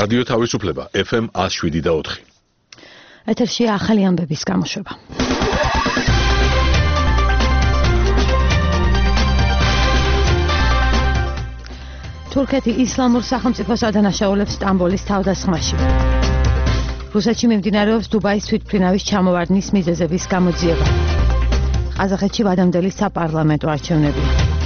რადიო თავისუფლება FM 107.4. ეთერში ახალი ამბების გამოშვება. თურქეთი ისლამურ სახელმწიფოს ადანაშაულებს სტამბოლის თავდასხმაში. რუსეთში მიმდინარეობს დუბაის თვითმფრინავის ჩამოვარდნის მიზეზების გამოძიება. ყაზახეთში ვადამდელი საპარლამენტო არჩევნები.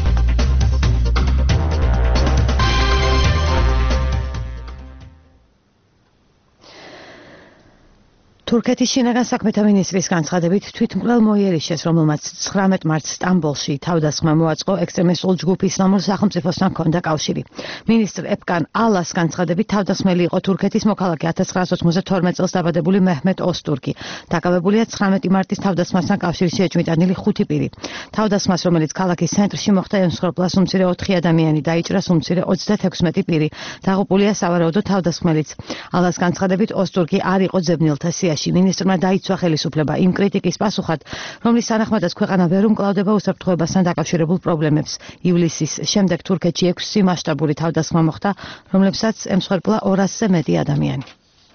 თურქეთის შინაგან საქმეთა მინისტრის განცხადებით თვითმკვლელ მოიერიშეს, რომელმაც 19 მარტს სტამბოლში თავდასხმა მოაწყო, ექსტრემისტულ ჯგუფ ისლამურ სახელმწიფოსთან ჰქონდა კავშირი. მინისტრ ეპკან ალას განცხადებით თავდასხმელი იყო თურქეთის მოქალაქე 1992 წელს დაბადებული მეჰმედ ოსტურკი. დაკავებულია 19 მარტის თავდასხმასთან კავშირში ეჭვმიტანილი 5 პირი. თავდასხმას, რომელიც ქალაქის ცენტრში მოხდა, ემსხვერპლა უმცირე 4 ადამიანი, დაიჭრა უმცირე 36 პირი. დაღუპულია სავარაუდო თავდასხმელიც. ალას განცხადებით ოსტურკი არ იყო ძებნელთა სიაში. მინისტრმა დაიცვა ხელისუფლება იმ კრიტიკის პასუხად, რომლის თანახმადაც ქვეყანა ვერ უმკლავდება უსაფრთხოებასთან დაკავშირებულ პრობლემებს. ივლისის შემდეგ თურქეთში 6 მასშტაბური თავდასხმა მოხდა, რომლებსაც ემსხვერპლა 200-ზე მეტი ადამიანი.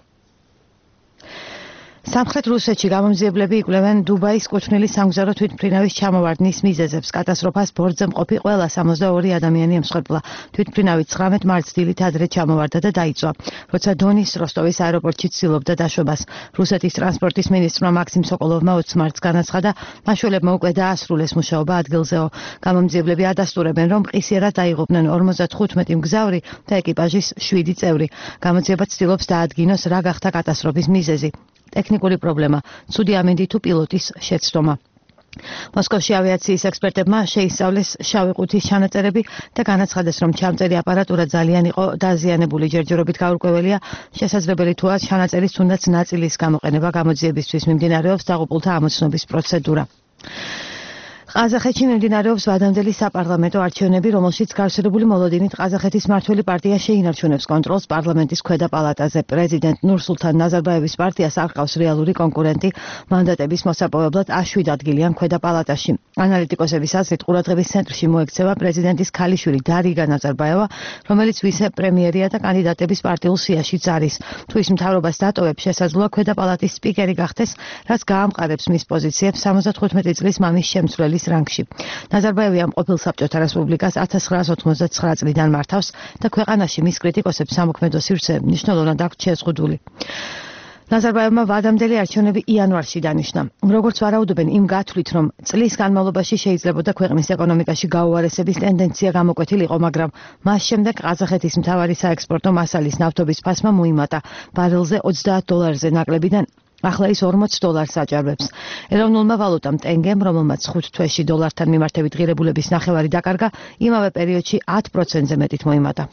სამხრეთ რუსეთში გამომძიებლები იკვლევენ დუბაის კუთვნილი სამგზავრო თვითმფრინავის ჩამოვარდნის მიზეზებს. კატასტროფას ბორცვზე მყოფი ყველა 62 ადამიანი ემსხვერპლა. თვითმფრინავი 19 მარტს დილით ადრე ჩამოვარდა და დაიწვა, როცა დონის როსტოვის აეროპორტში ცდილობდა დაშვებას. რუსეთის ტრანსპორტის მინისტრმა მაქსიმ სოკოლოვმა 20 მარტს განაცხადა, მაშველებმა უკვე დაასრულეს მუშაობა ადგილზეო. გამომძიებლები ადასტურებენ, რომ ყისიერად დაიღუპნენ 55 მგზავრი და ეკიპაჟის 7 წევრი. გამოძიება ცდილობს დაადგინოს, რა გახდა კატასტროფის მიზეზი. ტექნიკური პრობლემა, ცუდი ამინდი თუ პილოტის შეცდომა. მოსკოვში ავიაციის ექსპერტებმა შეისწავლეს შავი ყუთის ჩანაწერები და განაცხადეს, რომ ჩამწერი აპარატურა ძალიან იყო დაზიანებული. ჯერჯერობით გაურკვეველია, შესაძლებელი თუა ჩანაწერის თუნდაც ნაწილის გამოყენება. გამოძიებისთვის მიმდინარეობს დაღუპულთა ამოცნობის პროცედურა. ყაზახეთში მიმდინარეობს ვადამდელი საპარლამენტო არჩევნები, რომელშიც გავრცელებული მოლოდინით ყაზახეთის მმართველი პარტია შეინარჩუნებს კონტროლს პარლამენტის ქვედა პალატაზე. პრეზიდენტ ნურსულთან ნაზარბაევის პარტიას არ ყავს რეალური კონკურენტი. მანდატების მოსაპოვებლად 7 ადგილი ან ქვედა პალატაში. ანალიტიკოსების აზრით, ყურადღების ცენტრში მოექცევა პრეზიდენტის ქალიშვილი დარიგა ნაზარბაევა, რომელიც ვიცე-პრემიერია და კანდიდატების პარტიულ სიაშიც არის. თუ ის მთავრობას დატოვებს, შესაძლოა ქვედა პალატის სპიკერი გახდეს, რაც გაამყარებს მის პოზიციებს 75 წლის მამის შემცვლელი რანგში. ნაზარბაევი ამ ყოფილ საბჭოთა რესპუბლიკას 1999 წლიდან მართავს და ქვეყანაში მის კრიტიკოსებს სამოქმედო სივრცე მნიშვნელოვნად აქვთ შეზღუდული. ნაზარბაევმა ვადამდელი არჩევნები იანვარში დანიშნა. როგორც ვარაუდობენ, იმ გათვლით, რომ წლის განმავლობაში შეიძლებოდა ქვეყნის ეკონომიკაში გაუარესების ტენდენცია გამოკვეთილიყო, მაგრამ მას შემდეგ ყაზახეთის მთავარი საექსპორტო მასალის ნავთობის ფასმა მოიმატა ბარელზე $30 ნაკლებიდან. ახლა ის $40 აჭარბებს. ეროვნულმა ვალუტამ ტენგემ, რომელმაც 5 თვეში დოლართან მიმართებით ღირებულების ნახევარი დაკარგა, იმავე პერიოდში 10%-ზე მეტით მოიმატა.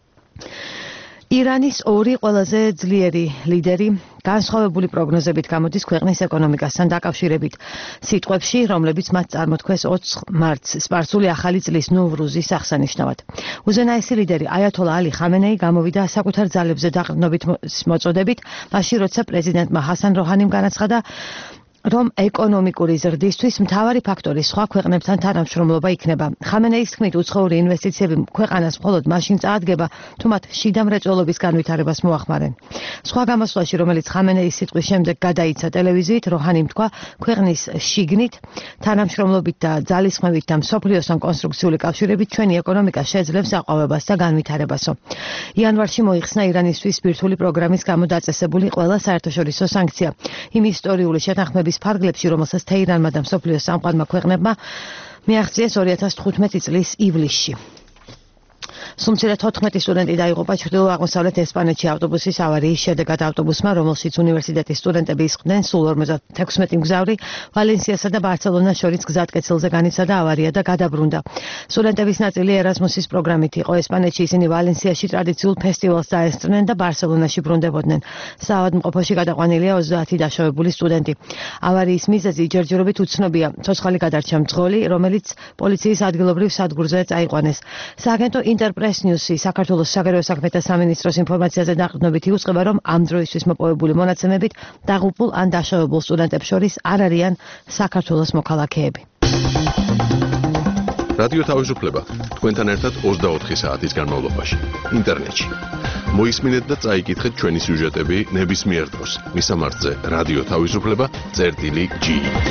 ირანის ორი ყველაზე ძლიერი ლიდერი განსხვავებული პროგნოზებით გამოდის ქვეყნის ეკონომიკასთან დაკავშირებით. სიტყვებში, რომლებიც მათ წარმოთქვეს 20 მარტს, სპარსული ახალი წლის ნოვრუზის აღსანიშნავად. უზენაესი ლიდერი აიათოლა ალი ხამენეი გამოვიდა საკუთარ ძალებზე დაყრდნობით მოწოდებით, მაშინ როცა პრეზიდენტმა ჰასან როჰანიმ განაცხადა, რომ ეკონომიკური ზრდისთვის მთავარი ფაქტორი სხვა ქვეყნებთან თანამშრომლობა იქნება. ხამენეის თქმით, უცხოური ინვესტიციები ქვეყანას მხოლოდ მაშინ წაადგება, თუ მათ შიდა მრეწველობის განვითარებას მოახმარენ. სხვა გამოსვლაში, რომელიც ხამენეის სიტყვის შემდეგ გადაიცა ტელევიზიით, როჰანიმ თქვა, ქვეყნის შიგნით, თანამშრომლობით და ძალისხმევით და მსოფლიოსთან კონსტრუქციული კავშირებით ჩვენი ეკონომიკა შეძლებს აყვავებას და განვითარებასო. იანვარში მოიხსნა ირანისთვის ბირთვული პროგრამის გამო დაწესებული ყველა საერთაშორისო სანქცია. იმ ისტორიული შეთანხმების ფარგლებში, რომელსაც თეირანმა და მსოფლიოს სამყარომა ქვეყნებმა მიაღწიეს 2015 წლის ივლისში. სუმცირად 14 სტუდენტი დაიღუპა ჩრდილო-აღმოსავლეთ ესპანეთში ავტობუსის ავარიის შედეგად. ავტობუსმა, რომელშიც უნივერსიტეტის სტუდენტები ისხდნენ, სულ 56 მგზავრი ვალენსიასა და ბარსელონას შორის გზატკეცილზე განიცადა ავარია და გადაბრუნდა. სტუდენტების ნაწილი ერასმუსის პროგრამით იყო. ესპანეთში ისინი ვალენსიაში ტრადიციულ ფესტივალს დაესწრნენ და ბარსელონაში ბრუნდებოდნენ. საავადმყოფოში გადაყვანილია 30 დაშავებული სტუდენტი. ავარიის მიზეზი ჯერჯერობით უცნობია. ცოცხალი გადარჩა მძღოლი, რომელიც პოლიციის ადგილობრივ სადგურზე წაიყვანეს. სააგენტო ინტერპრეს ნიუსი საქართველოს საგარეო საქმეთა სამინისტროს ინფორმაციაზე დაყრდნობით იუწყება, რომ ამ დროისთვის მოპოვებული მონაცემებით დაღუპულ ან დაშავებულ სტუდენტებს შორის არ არიან საქართველოს მოქალაქეები. რადიო თავისუფლება თქვენთან ერთად 24 საათის განმავლობაში ინტერნეტში. მოისმინეთ და წაიკითხეთ ჩვენი სიუჟეტები ნებისმიერ დროს მისამართზე რადიო თავისუფლება.gi.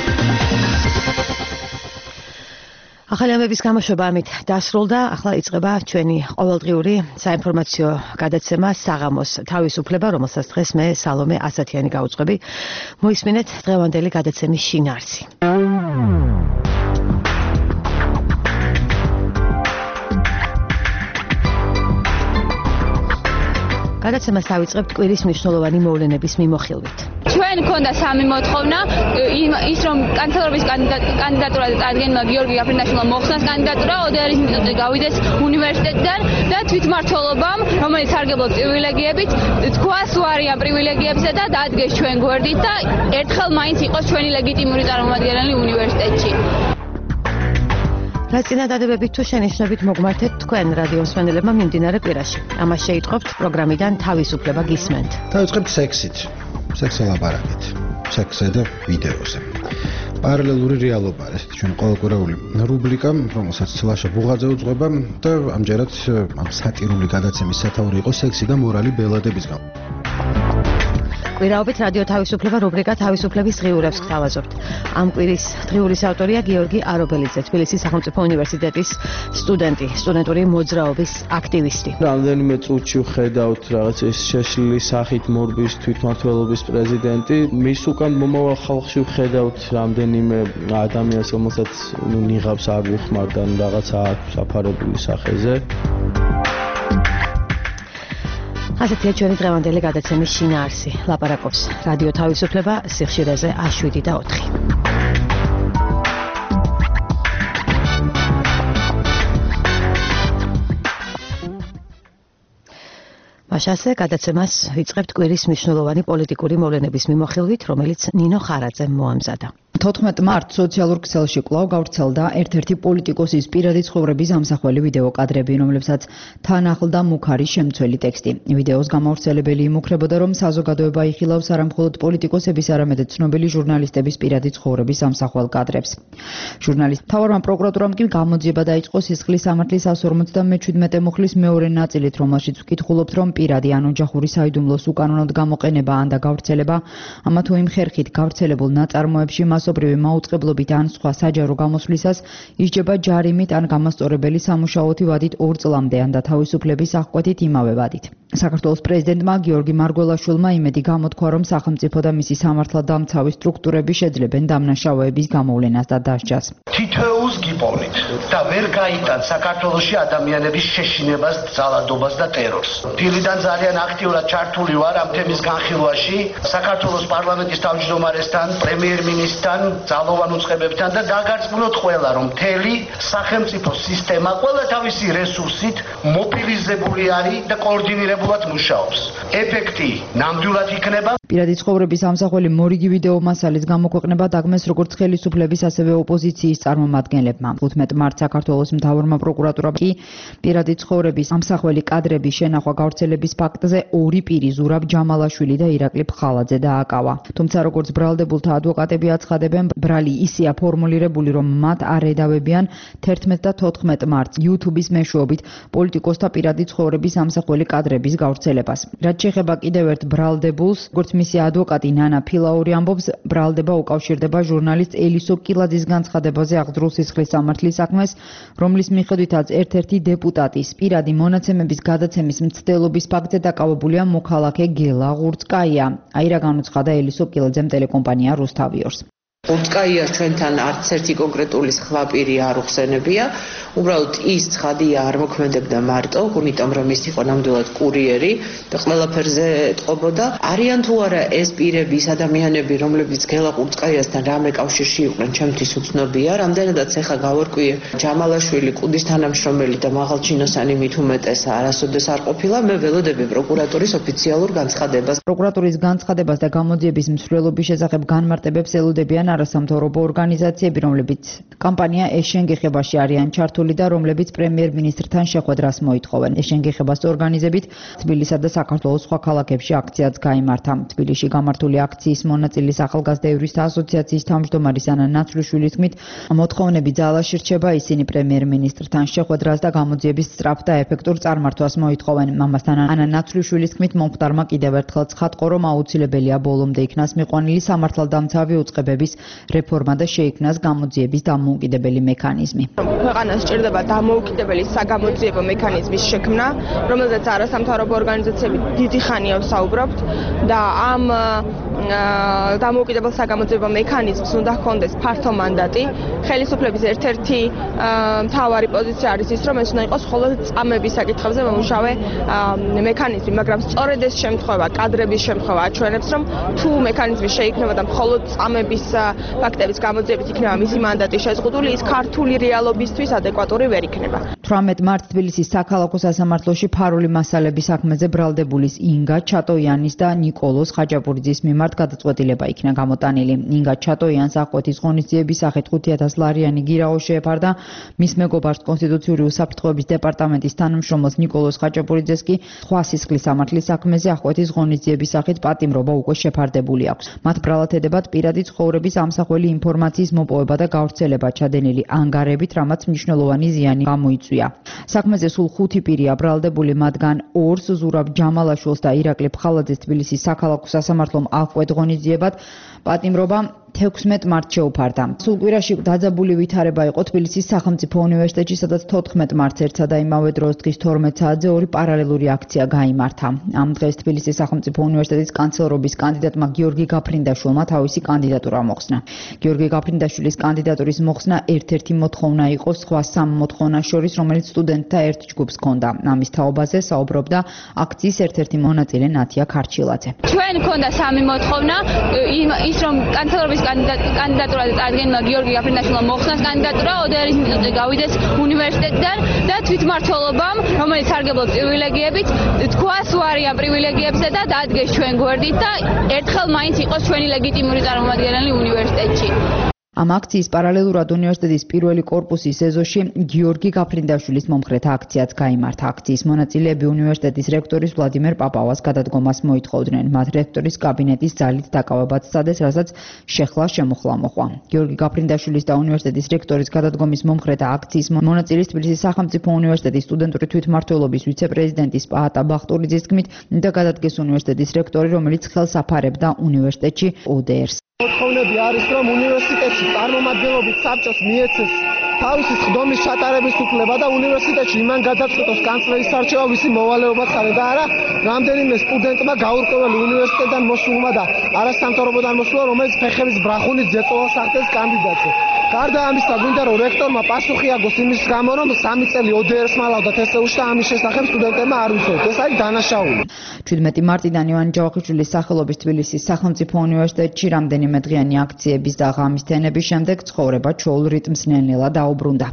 ახალი ამების გამოშვება ამით დასრულდა. ახლა იწყება ჩვენი ყოველდღიური საინფორმაციო გადაცემა საღამოს თავისუფლება, რომელსაც დღეს მე სალომე ასათიანი გავუძღვები. მოისმინეთ დღევანდელი გადაცემის შინაარსი. გადაცემას დავიწყებთ კვირის მნიშვნელოვანი მოვლენების მიმოხილვით. ჩვენ გქონდა სამი მოთხოვნა, ის რომ კანცელრობის კანდიდატურაზე წარდგენმა გიორგი გაფრინდაშვილმა მოხსნას კანდიდატურა, ოდერის ინსტიტუტზე გავიდეს უნივერსიტეტიდან და თვითმმართველობამ, რომელიც სარგებლობს პრივილეგიებით, თქვას უარი ამ პრივილეგიებზე და დადგეს ჩვენ გვერდით და ერთხელ მაინც იყოს ჩვენი ლეგიტიმური წარმომადგენელი უნივერსიტეტში. რაც წინადადებებით თუ შენიშვნებით მოგმართეთ თქვენ რადიო მსმენელებმა მიმდინარე კვირაში. ამას შეიტყობთ პროგრამიდან თავისუფლება გისმენთ. დავიწყებთ სექსით. სექსზე ლაპარაკით. სექსზე და ვიდეოზე. პარალელური რეალობა არის ჩვენ ყოველკვირეული რუბრიკა, რომელსაც ლაშა ბუღაძე უძღვება და ამჯერად ამ სატირული გადაცემის სათაური იყო სექსი და მორალი ბელადებისგან. კვირაობით რადიო თავისუფლება რუბრიკა თავისუფლების დღიურებს გთავაზობთ. ამ კვირის დღიურის ავტორია გიორგი არობელიძე, თბილისის სახელმწიფო უნივერსიტეტის სტუდენტი, სტუდენტური მოძრაობის აქტივისტი. რამდენიმე წუთში ვხედავთ რაღაც ეს შეშლილი სახით მორბის თვითმმართველობის პრეზიდენტი. მის უკან მომავალ ხალხში ვხედავთ რამდენიმე ადამიანს, რომელსაც ნიღაბს არ ვიხმართ ან რაღაცა საფარებული სახეზე. ასეთია ჩვენი დღევანდელი გადაცემის შინაარსი. ლაპარაკობს რადიო თავისუფლება სიხშირეზე A7 და 4. მაშასე გადაცემას ვიწყებთ კვირის მნიშვნელოვანი პოლიტიკური მოვლენების მიმოხილვით, რომელიც ნინო ხარაძემ მოამზადა. 14 მარტს სოციალურ ქსელში კვლავ გავრცელდა ერთ-ერთი პოლიტიკოსის პირადი ცხოვრების ამსახველი ვიდეო კადრები, რომლებსაც თან ახლდა მუქარი შემცველი ტექსტი. ვიდეოს გამავრცელებელი იმუქრებოდა, რომ საზოგადოება იხილავს არა მხოლოდ პოლიტიკოსების, არამედ ცნობილი ჟურნალისტების პირადი ცხოვრების ამსახველ კადრებს. ჟურნალისტ თავარმა პროკურატურამ კი გამოძიება დაიწყო სისხლის სამართლის 157 მუხლის მეორე ნაწილით, რომელშიც ვკითხულობთ, რომ პირადი ან ოჯახური საიდუმლოს უკანონოდ გამოყენება ან და გავრცელება, ამა თუ იმ ხერხით გავრცელებულ ნაწარმოებში მასობრივი მაუწყებლობით ან სხვა საჯარო გამოსვლისას ისჯება ჯარიმით ან გამასწორებელი სამუშაოთი ვადით 2 წლამდე ან და თავისუფლების აღკვეთით იმავე ვადით. საქართველოს პრეზიდენტმა გიორგი მარგველაშვილმა იმედი გამოთქვა, რომ სახელმწიფო და მისი სამართალდამცავი სტრუქტურები შეძლებენ დამნაშავეების გამოვლენას და დასჯას. თითოეულს გიპოვნით და ვერ გაიტანთ საქართველოში ადამიანების შეშინებას, ძალადობას და ტერორს. დილიდან ძალიან აქტიურად ჩართული ვარ ამ თემის განხილვაში, საქართველოს პარლამენტის თავმჯდომარესთან, პრემიერ-მინისტრთან, ძალოვან უწყებებთან და დაგარწმუნოთ ყველა, რომ მთელი სახელმწიფო სისტემა ყველა თავისი რესურსით მობილიზებული არის და კოორდინირებულად მუშაობს. ეფექტი ნამდვილად იქნება. პირადი ცხოვრების ამსახველი მორიგი ვიდეო მასალის გამოქვეყნება დაგმეს როგორც ხელისუფლების, ასევე ოპოზიციის წარმომადგენლებმა. 15 მარტს საქართველოს მთავრმა პროკურატურამ კი პირადი ცხოვრების ამსახველი კადრების შენახვა გავრცელების ფაქტზე 2 პირი ზურაბ ჯამალაშვილი და ირაკლი ფხალაძე დააკავა. თუმცა როგორც ბრალდებულთა ადვოკატები აცხადებენ, ბრალი ისეა ფორმულირებული, რომ მათ არ ედავებიან 11 და 14 მარტს YouTube-ის მეშვეობით პოლიტიკოსთა პირადი ცხოვრების ამსახველი კადრების გავრცელებას. რაც შეეხება კიდევ ერთ ბრალდებულს, როგორც მისი ადვოკატი ნანა ფილაური ამბობს, ბრალდება უკავშირდება ჟურნალისტ ელისო კილაძის განცხადებაზე აღძრულ სისხლის სამართლის საქმეს, რომლის მიხედვითაც ერთ-ერთი დეპუტატის პირადი მონაცემების გადაცემის მცდელობის ფაქტზე დაკავებულია მოქალაქე გელა ღურწკაია. აი რა განუცხადა ელისო კილაძემ ტელეკომპანია რუსთავიორს. უტკაია ჩვენთან არც ერთი კონკრეტული სხვაპირი არ უხსენებია. უბრალოდ ის ცხადია არ მოქმედებდა მარტო, იმიტომ რომ ის იყო ნამდვილად კურიერი და ყველაფერზე ეთყობოდა. არიან თუ არა ეს პირები, ის ადამიანები, რომლებიც გელა უტკაიასთან რამე კავშირში იყვნენ, ჩემთვის უცნობია. რამდენადაც ეხა გავარკვიე, ჯამალაშვილი, კუდის თანამშრომელი და მაღალჩინოსანი მით უმეტეს არასოდეს არ ყოფილა. მე ველოდები პროკურატურის ოფიციალურ განცხადებას. პროკურატურის განცხადებას და გამოძიების მსვლელობის შესახებ განმარტებებს ელოდებიან არასამთავრობო ორგანიზაციები, რომლებიც კამპანია ეშენგეხებაში არიან ჩართული და რომლებიც პრემიერ-მინისტრთან შეხვედრას მოითხოვენ. ეშენგეხებას ორგანიზებით თბილისსა და საქართველოს სხვა ქალაქებში აქციაც გაიმართა. თბილისში გამართული აქციის მონაწილის ახალგაზრდა იურისტთა ასოციაციის თავმჯდომარის ანა ნაცვლიშვილის თქმით, მოთხოვნები ძალაში რჩება, ისინი პრემიერ-მინისტრთან შეხვედრას და გამოძიების სწრაფ და ეფექტურ წარმართვას მოითხოვენ. ამასთან ანა ნაცვლიშვილის თქმით, მომხდარმა კიდევ ერთხელ ცხადყო, რომ აუცილებელია ბოლომდე იქნას მიყვანილი სამართალდამცავი უწყებების რეფორმა და შეიქმნას გამოძიების დამოუკიდებელი მექანიზმი. ქვეყანას სჭირდება დამოუკიდებელი საგამოძიებო მექანიზმის შექმნა, რომელზეც არასამთავრობო ორგანიზაციები დიდი ხანია ვსაუბრობთ და ამ დამოუკიდებელ საგამოძიებო მექანიზმს უნდა ჰქონდეს ფართო მანდატი. ხელისუფლების ერთ-ერთი მთავარი პოზიცია არის ის, რომ ეს უნდა იყოს მხოლოდ წამების საკითხებზე მომუშავე მექანიზმი, მაგრამ სწორედ ეს შემთხვევა, კადრების შემთხვევა აჩვენებს, რომ თუ მექანიზმი შეიქმნება და მხოლოდ წამების ფაქტების გამოძიებით იქნება მისი მანდატი შეზღუდული, ის ქართული რეალობისთვის ადეკვატური ვერ იქნება. 18 მარტს თბილისის საქალაქო სასამართლოში ფარული მასალების საქმეზე ბრალდებულის ინგა ჩატოიანის და ნიკოლოზ ხაჭაპურიძის მიმართ გადაწყვეტილება იქნა გამოტანილი. ინგა ჩატოიანს აღკვეთის ღონისძიების სახით 5,000 ლარიანი გირაო შეეფარდა, მის მეგობარს კონსტიტუციური უსაფრთხოების დეპარტამენტის თანამშრომელს ნიკოლოზ ხაჭაპურიძეს კი სხვა სისხლის სამართლის საქმეზე აღკვეთის ღონისძიების სახით პატიმრობა უკვე შეფარდებული აქვს. მათ ბრალად ედებათ პირადი ცხოვრების ამსახველი ინფორმაციის მოპოვება და გავრცელება ჩადენილი ანგარებით, რამაც მნიშვნელოვანი ზიანი გამოიწვია. საქმეზე სულ 5 პირია ბრალდებული, მათგან 2-ს ზურაბ ჯამალაშვილს და ირაკლი ფხალაძეს თბილისის საქალაქო სასამართლომ აღკვეთ ღონისძიებად პატიმრობა 16 მარტს შეუფარდა. სულ კვირაში დაძაბული ვითარება იყო თბილისის სახელმწიფო უნივერსიტეტში, სადაც 14 მარტს ერთსა და იმავე დროს დღის 12 საათზე ორი პარალელური აქცია გაიმართა. ამ დღეს თბილისის სახელმწიფო უნივერსიტეტის კანცლერობის კანდიდატმა გიორგი გაფრინდაშვილმა თავისი კანდიდატურა მოხსნა. გიორგი გაფრინდაშვილის კანდიდატურის მოხსნა ერთ-ერთი მოთხოვნა იყო სხვა 3 მოთხოვნას შორის, რომელიც სტუდენტთა ერთ ჯგუფს ჰქონდა. ამის თაობაზე საუბრობდა აქციის ერთ-ერთი მონაწილე ნათია ქარჩილაძე. ჩვენ ჰქონდა 3 მოთხოვნა, ის რომ კანცლერობის კანდიდატურაზე წარდგენილმა გიორგი გაფრინდაშვილმა მოხსნას კანდიდატურა, ოდერის ინსტიტუტზე გავიდეს უნივერსიტეტიდან და თვითმმართველობამ, რომელიც სარგებლობს პრივილეგიებით, თქვას უარი ამ პრივილეგიებზე და დადგეს ჩვენ გვერდით და ერთხელ მაინც იყოს ჩვენი ლეგიტიმური წარმომადგენელი უნივერსიტეტში. ამ აქციის პარალელურად უნივერსიტეტის პირველი კორპუსის ეზოში გიორგი გაფრინდაშვილის მომხრეთა აქციაც გაიმართა. აქციის მონაწილეები უნივერსიტეტის რექტორის ვლადიმერ პაპავას გადადგომას მოითხოვდნენ. მათ რექტორის კაბინეტის ძალით დაკავებაც სცადეს, რასაც შეხლა შემოხლა მოყვა. გიორგი გაფრინდაშვილის და უნივერსიტეტის რექტორის გადადგომის მომხრეთა აქციის მონაწილის თბილისის სახელმწიფო უნივერსიტეტის სტუდენტური თვითმმართველობის ვიცე-პრეზიდენტის პაატა ბახტურიძის თქმით, და გადადგეს უნივერსიტეტის რექტორი, რომელიც ხელს აფარებდა უნივერსიტეტში ODR-ს. მოთხოვნები არის, რომ უნივერსიტეტში წარმომადგენლობით საბჭოს მიეცეს თავისი ხდომის ჩატარების უფლება და უნივერსიტეტში იმან გადაწყვეტოს კანცლერის არჩევა, ვისი მოვალეობაც არის და არა რამდენიმე სტუდენტმა გაურკვეველი უნივერსიტეტიდან მოსულმა და არასამთავრობოდან მოსულა, რომელიც ფეხების ბრახუნით ზეწოლას ახდენს კანდიდატზე. გარდა ამისა, გვინდა რომ რექტორმა პასუხი აგოს იმის გამო, რომ 3 წელი ODR-ს მალავდა თესეულში და ამის შესახებ სტუდენტებმა არ ვიცოდეთ. ეს არის დანაშაული. 17 მარტიდან ივანე ჯავახიშვილის სახელობის თბილისის სახელმწიფო უნივერსიტეტში რამდენიმე დღიანი აქციების და ღამის თენების შემდეგ ცხოვრება ჩვეულ რიტმს ნელ-ნელა დაუბრუნდა.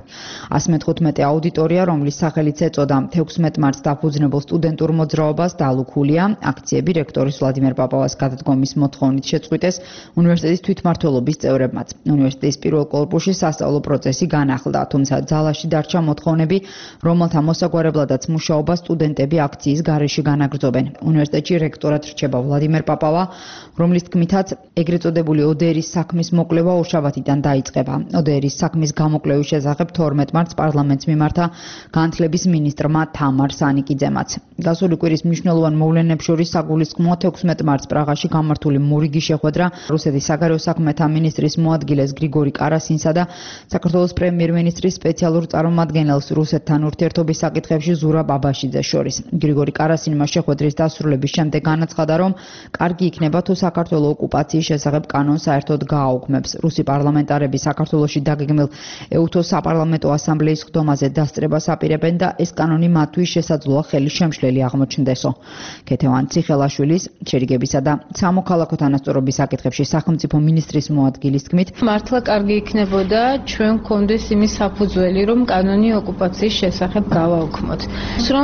115 აუდიტორია, რომლის სახელიც ეწოდა 16 მარტს დაფუძნებულ სტუდენტურ მოძრაობას, დალუქულია. აქციები რექტორის ვლადიმერ პაპავას გადადგომის მოთხოვნით შეწყვიტეს უნივერსიტეტის თვითმმართველობის წევრებმაც. უნივერსიტეტის პირველ კორპუსში სასწავლო პროცესი განახლდა, თუმცა ძალაში დარჩა მოთხოვნები, რომელთა მოსაგვარებლადაც მუშაობა სტუდენტები აქციის გარეშე განაგრძობენ. უნივერსიტეტში რექტორად რჩება ვლადიმერ პაპავა, რომლის თქმითაც ეგრეთ წოდებული ODR-ის საქმის მოკვლევა ორშაბათიდან დაიწყება. ODR-ის საქმის გამოკვლევის შესახებ 12 მარტს პარლამენტს მიმართა განათლების მინისტრმა თამარ სანიკიძემაც. გასული კვირის მნიშვნელოვან მოვლენებს შორის საგულისხმოა 16 მარტს პრაღაში გამართული მორიგი შეხვედრა რუსეთის საგარეო საქმეთა მინისტრის მოადგილეს გრიგორი კარასინსა და საქართველოს პრემიერ-მინისტრის სპეციალურ წარმომადგენელს რუსეთთან ურთიერთობის საკითხებში ზურაბ აბაშიძეს შორის. გრიგორი კარასინმა შეხვედრის დასრულების შემდეგ განაცხადა, რომ კარგი იქნება თუ საქართველოს ოკუპაციის შესახებ კანონს საერთოდ გააუქმებს. რუსი პარლამენტარები საქართველოში დაგეგმილ ეუთოს საპარლამენტო ასამბლეის ხდომაზე დასწრებას აპირებენ და ეს კანონი მათთვის შესაძლოა ხელი შემშლელი აღმოჩნდესო. ქეთევან ციხელაშვილის შერიგებისა და სამოქალაქო თანასწორობის საკითხებში სახელმწიფო მინისტრის მოადგილის თქმით, მართლა კარგი იქნებოდა ჩვენ გქონდეს იმის საფუძველი, რომ კანონი ოკუპაციის შესახებ გავაუქმოთ. რომ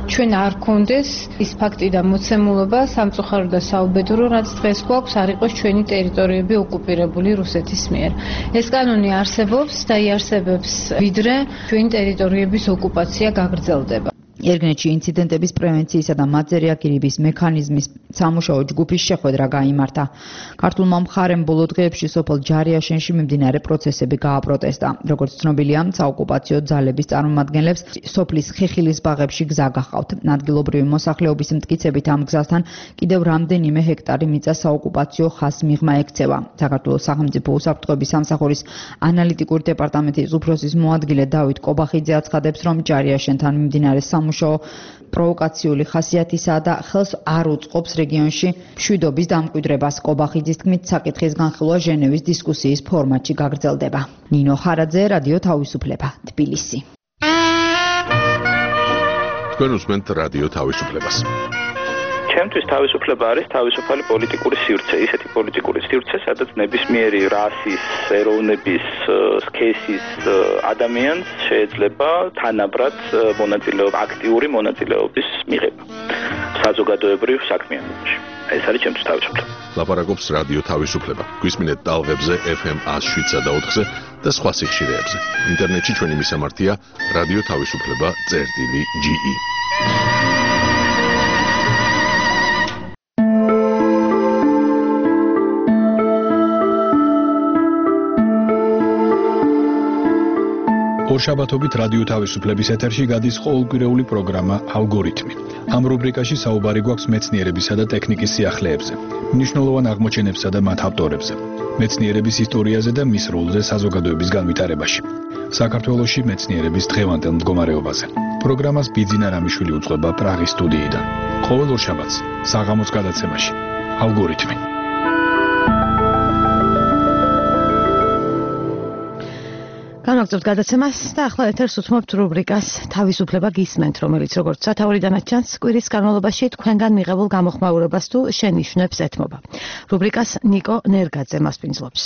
ჩვენ არ გქონდეს ის ფაქტი და მოცემულობა სამწუხარო და საუბედურო, რაც დღეს გვაქვს, არ იყოს ჩვენი ტერიტორიები ოკუპირებული რუსეთის მიერ. ეს კანონი არსებობს და იარსებებს ვიდრე ჩვენი ტერიტორიების ოკუპაცია გაგრძელდება. ერგნეთში ინციდენტების პრევენციისა და მათზე რეაგირების მექანიზმის სამუშაო ჯგუფის შეხვედრა გაიმართა. ქართულმა მხარემ ბოლო დღეებში სოფელ ჯარიაშენში მიმდინარე პროცესები გააპროტესტა. როგორც ცნობილია, საოკუპაციო ძალების წარმომადგენლებს სოფლის ხეხილის ბაღებში გზა გახავთ. ადგილობრივი მოსახლეობის მტკიცებით ამ გზასთან კიდევ რამდენიმე ჰექტარი მიწა საოკუპაციო ხაზს მიღმა ექცევა. საქართველოს სახელმწიფო უსაფრთხოების სამსახურის ანალიტიკური დეპარტამენტის უფროსის მოადგილე დავით კობახიძე აცხადებს, რომ ჯარიაშენთან მიმდინარე სამუშაო პროვოკაციული ხასიათისაა და ხელს არ უწყობს რეგიონში მშვიდობის დამკვიდრებას. კობახიძის თქმით, საკითხის განხილვა ჟენევის დისკუსიის ფორმატში გაგრძელდება. ნინო ხარაძე, რადიო თავისუფლება, თბილისი. თქვენ უსმენთ რადიო თავისუფლებას. ჩემთვის თავისუფლება არის თავისუფალი პოლიტიკური სივრცე, ისეთი პოლიტიკური სივრცე, სადაც ნებისმიერი რასის, ეროვნების, სქესის ადამიანს შეიძლება თანაბრად აქტიური მონაწილეობის მიღება საზოგადოებრივ საქმიანობაში. ეს არის ჩემთვის თავისუფლება. ლაპარაკობს რადიო თავისუფლება. გვისმინეთ ტალღებზე FM 107 და 4-ზე და სხვა სიხშირეებზე. ინტერნეტში ჩვენი მისამართია რადიო თავისუფლება.ge. ორშაბათობით რადიო თავისუფლების ეთერში გადის ყოველკვირეული პროგრამა ალგორითმი. ამ რუბრიკაში საუბარი გვაქვს მეცნიერებისა და ტექნიკის სიახლეებზე, მნიშვნელოვან აღმოჩენებსა და მათ ავტორებზე, მეცნიერების ისტორიაზე და მის როლზე საზოგადოების განვითარებაში. საქართველოში მეცნიერების დღევანდელ მდგომარეობაზე. პროგრამას ბიძინა რამიშვილი უძღვება პრაღის სტუდიიდან. ყოველ ორშაბათს საღამოს გადაცემაში ალგორითმი. განვაგრძობთ გადაცემას და ახლა ეთერს უთმობთ რუბრიკას თავისუფლება გისმენთ, რომელიც როგორც სათაურიდანაც ჩანს, კვირის განმავლობაში თქვენგან მიღებულ გამოხმაურებას თუ შენიშვნებს ეთმობა. რუბრიკას ნიკო ნერგაძე მასპინძლობს.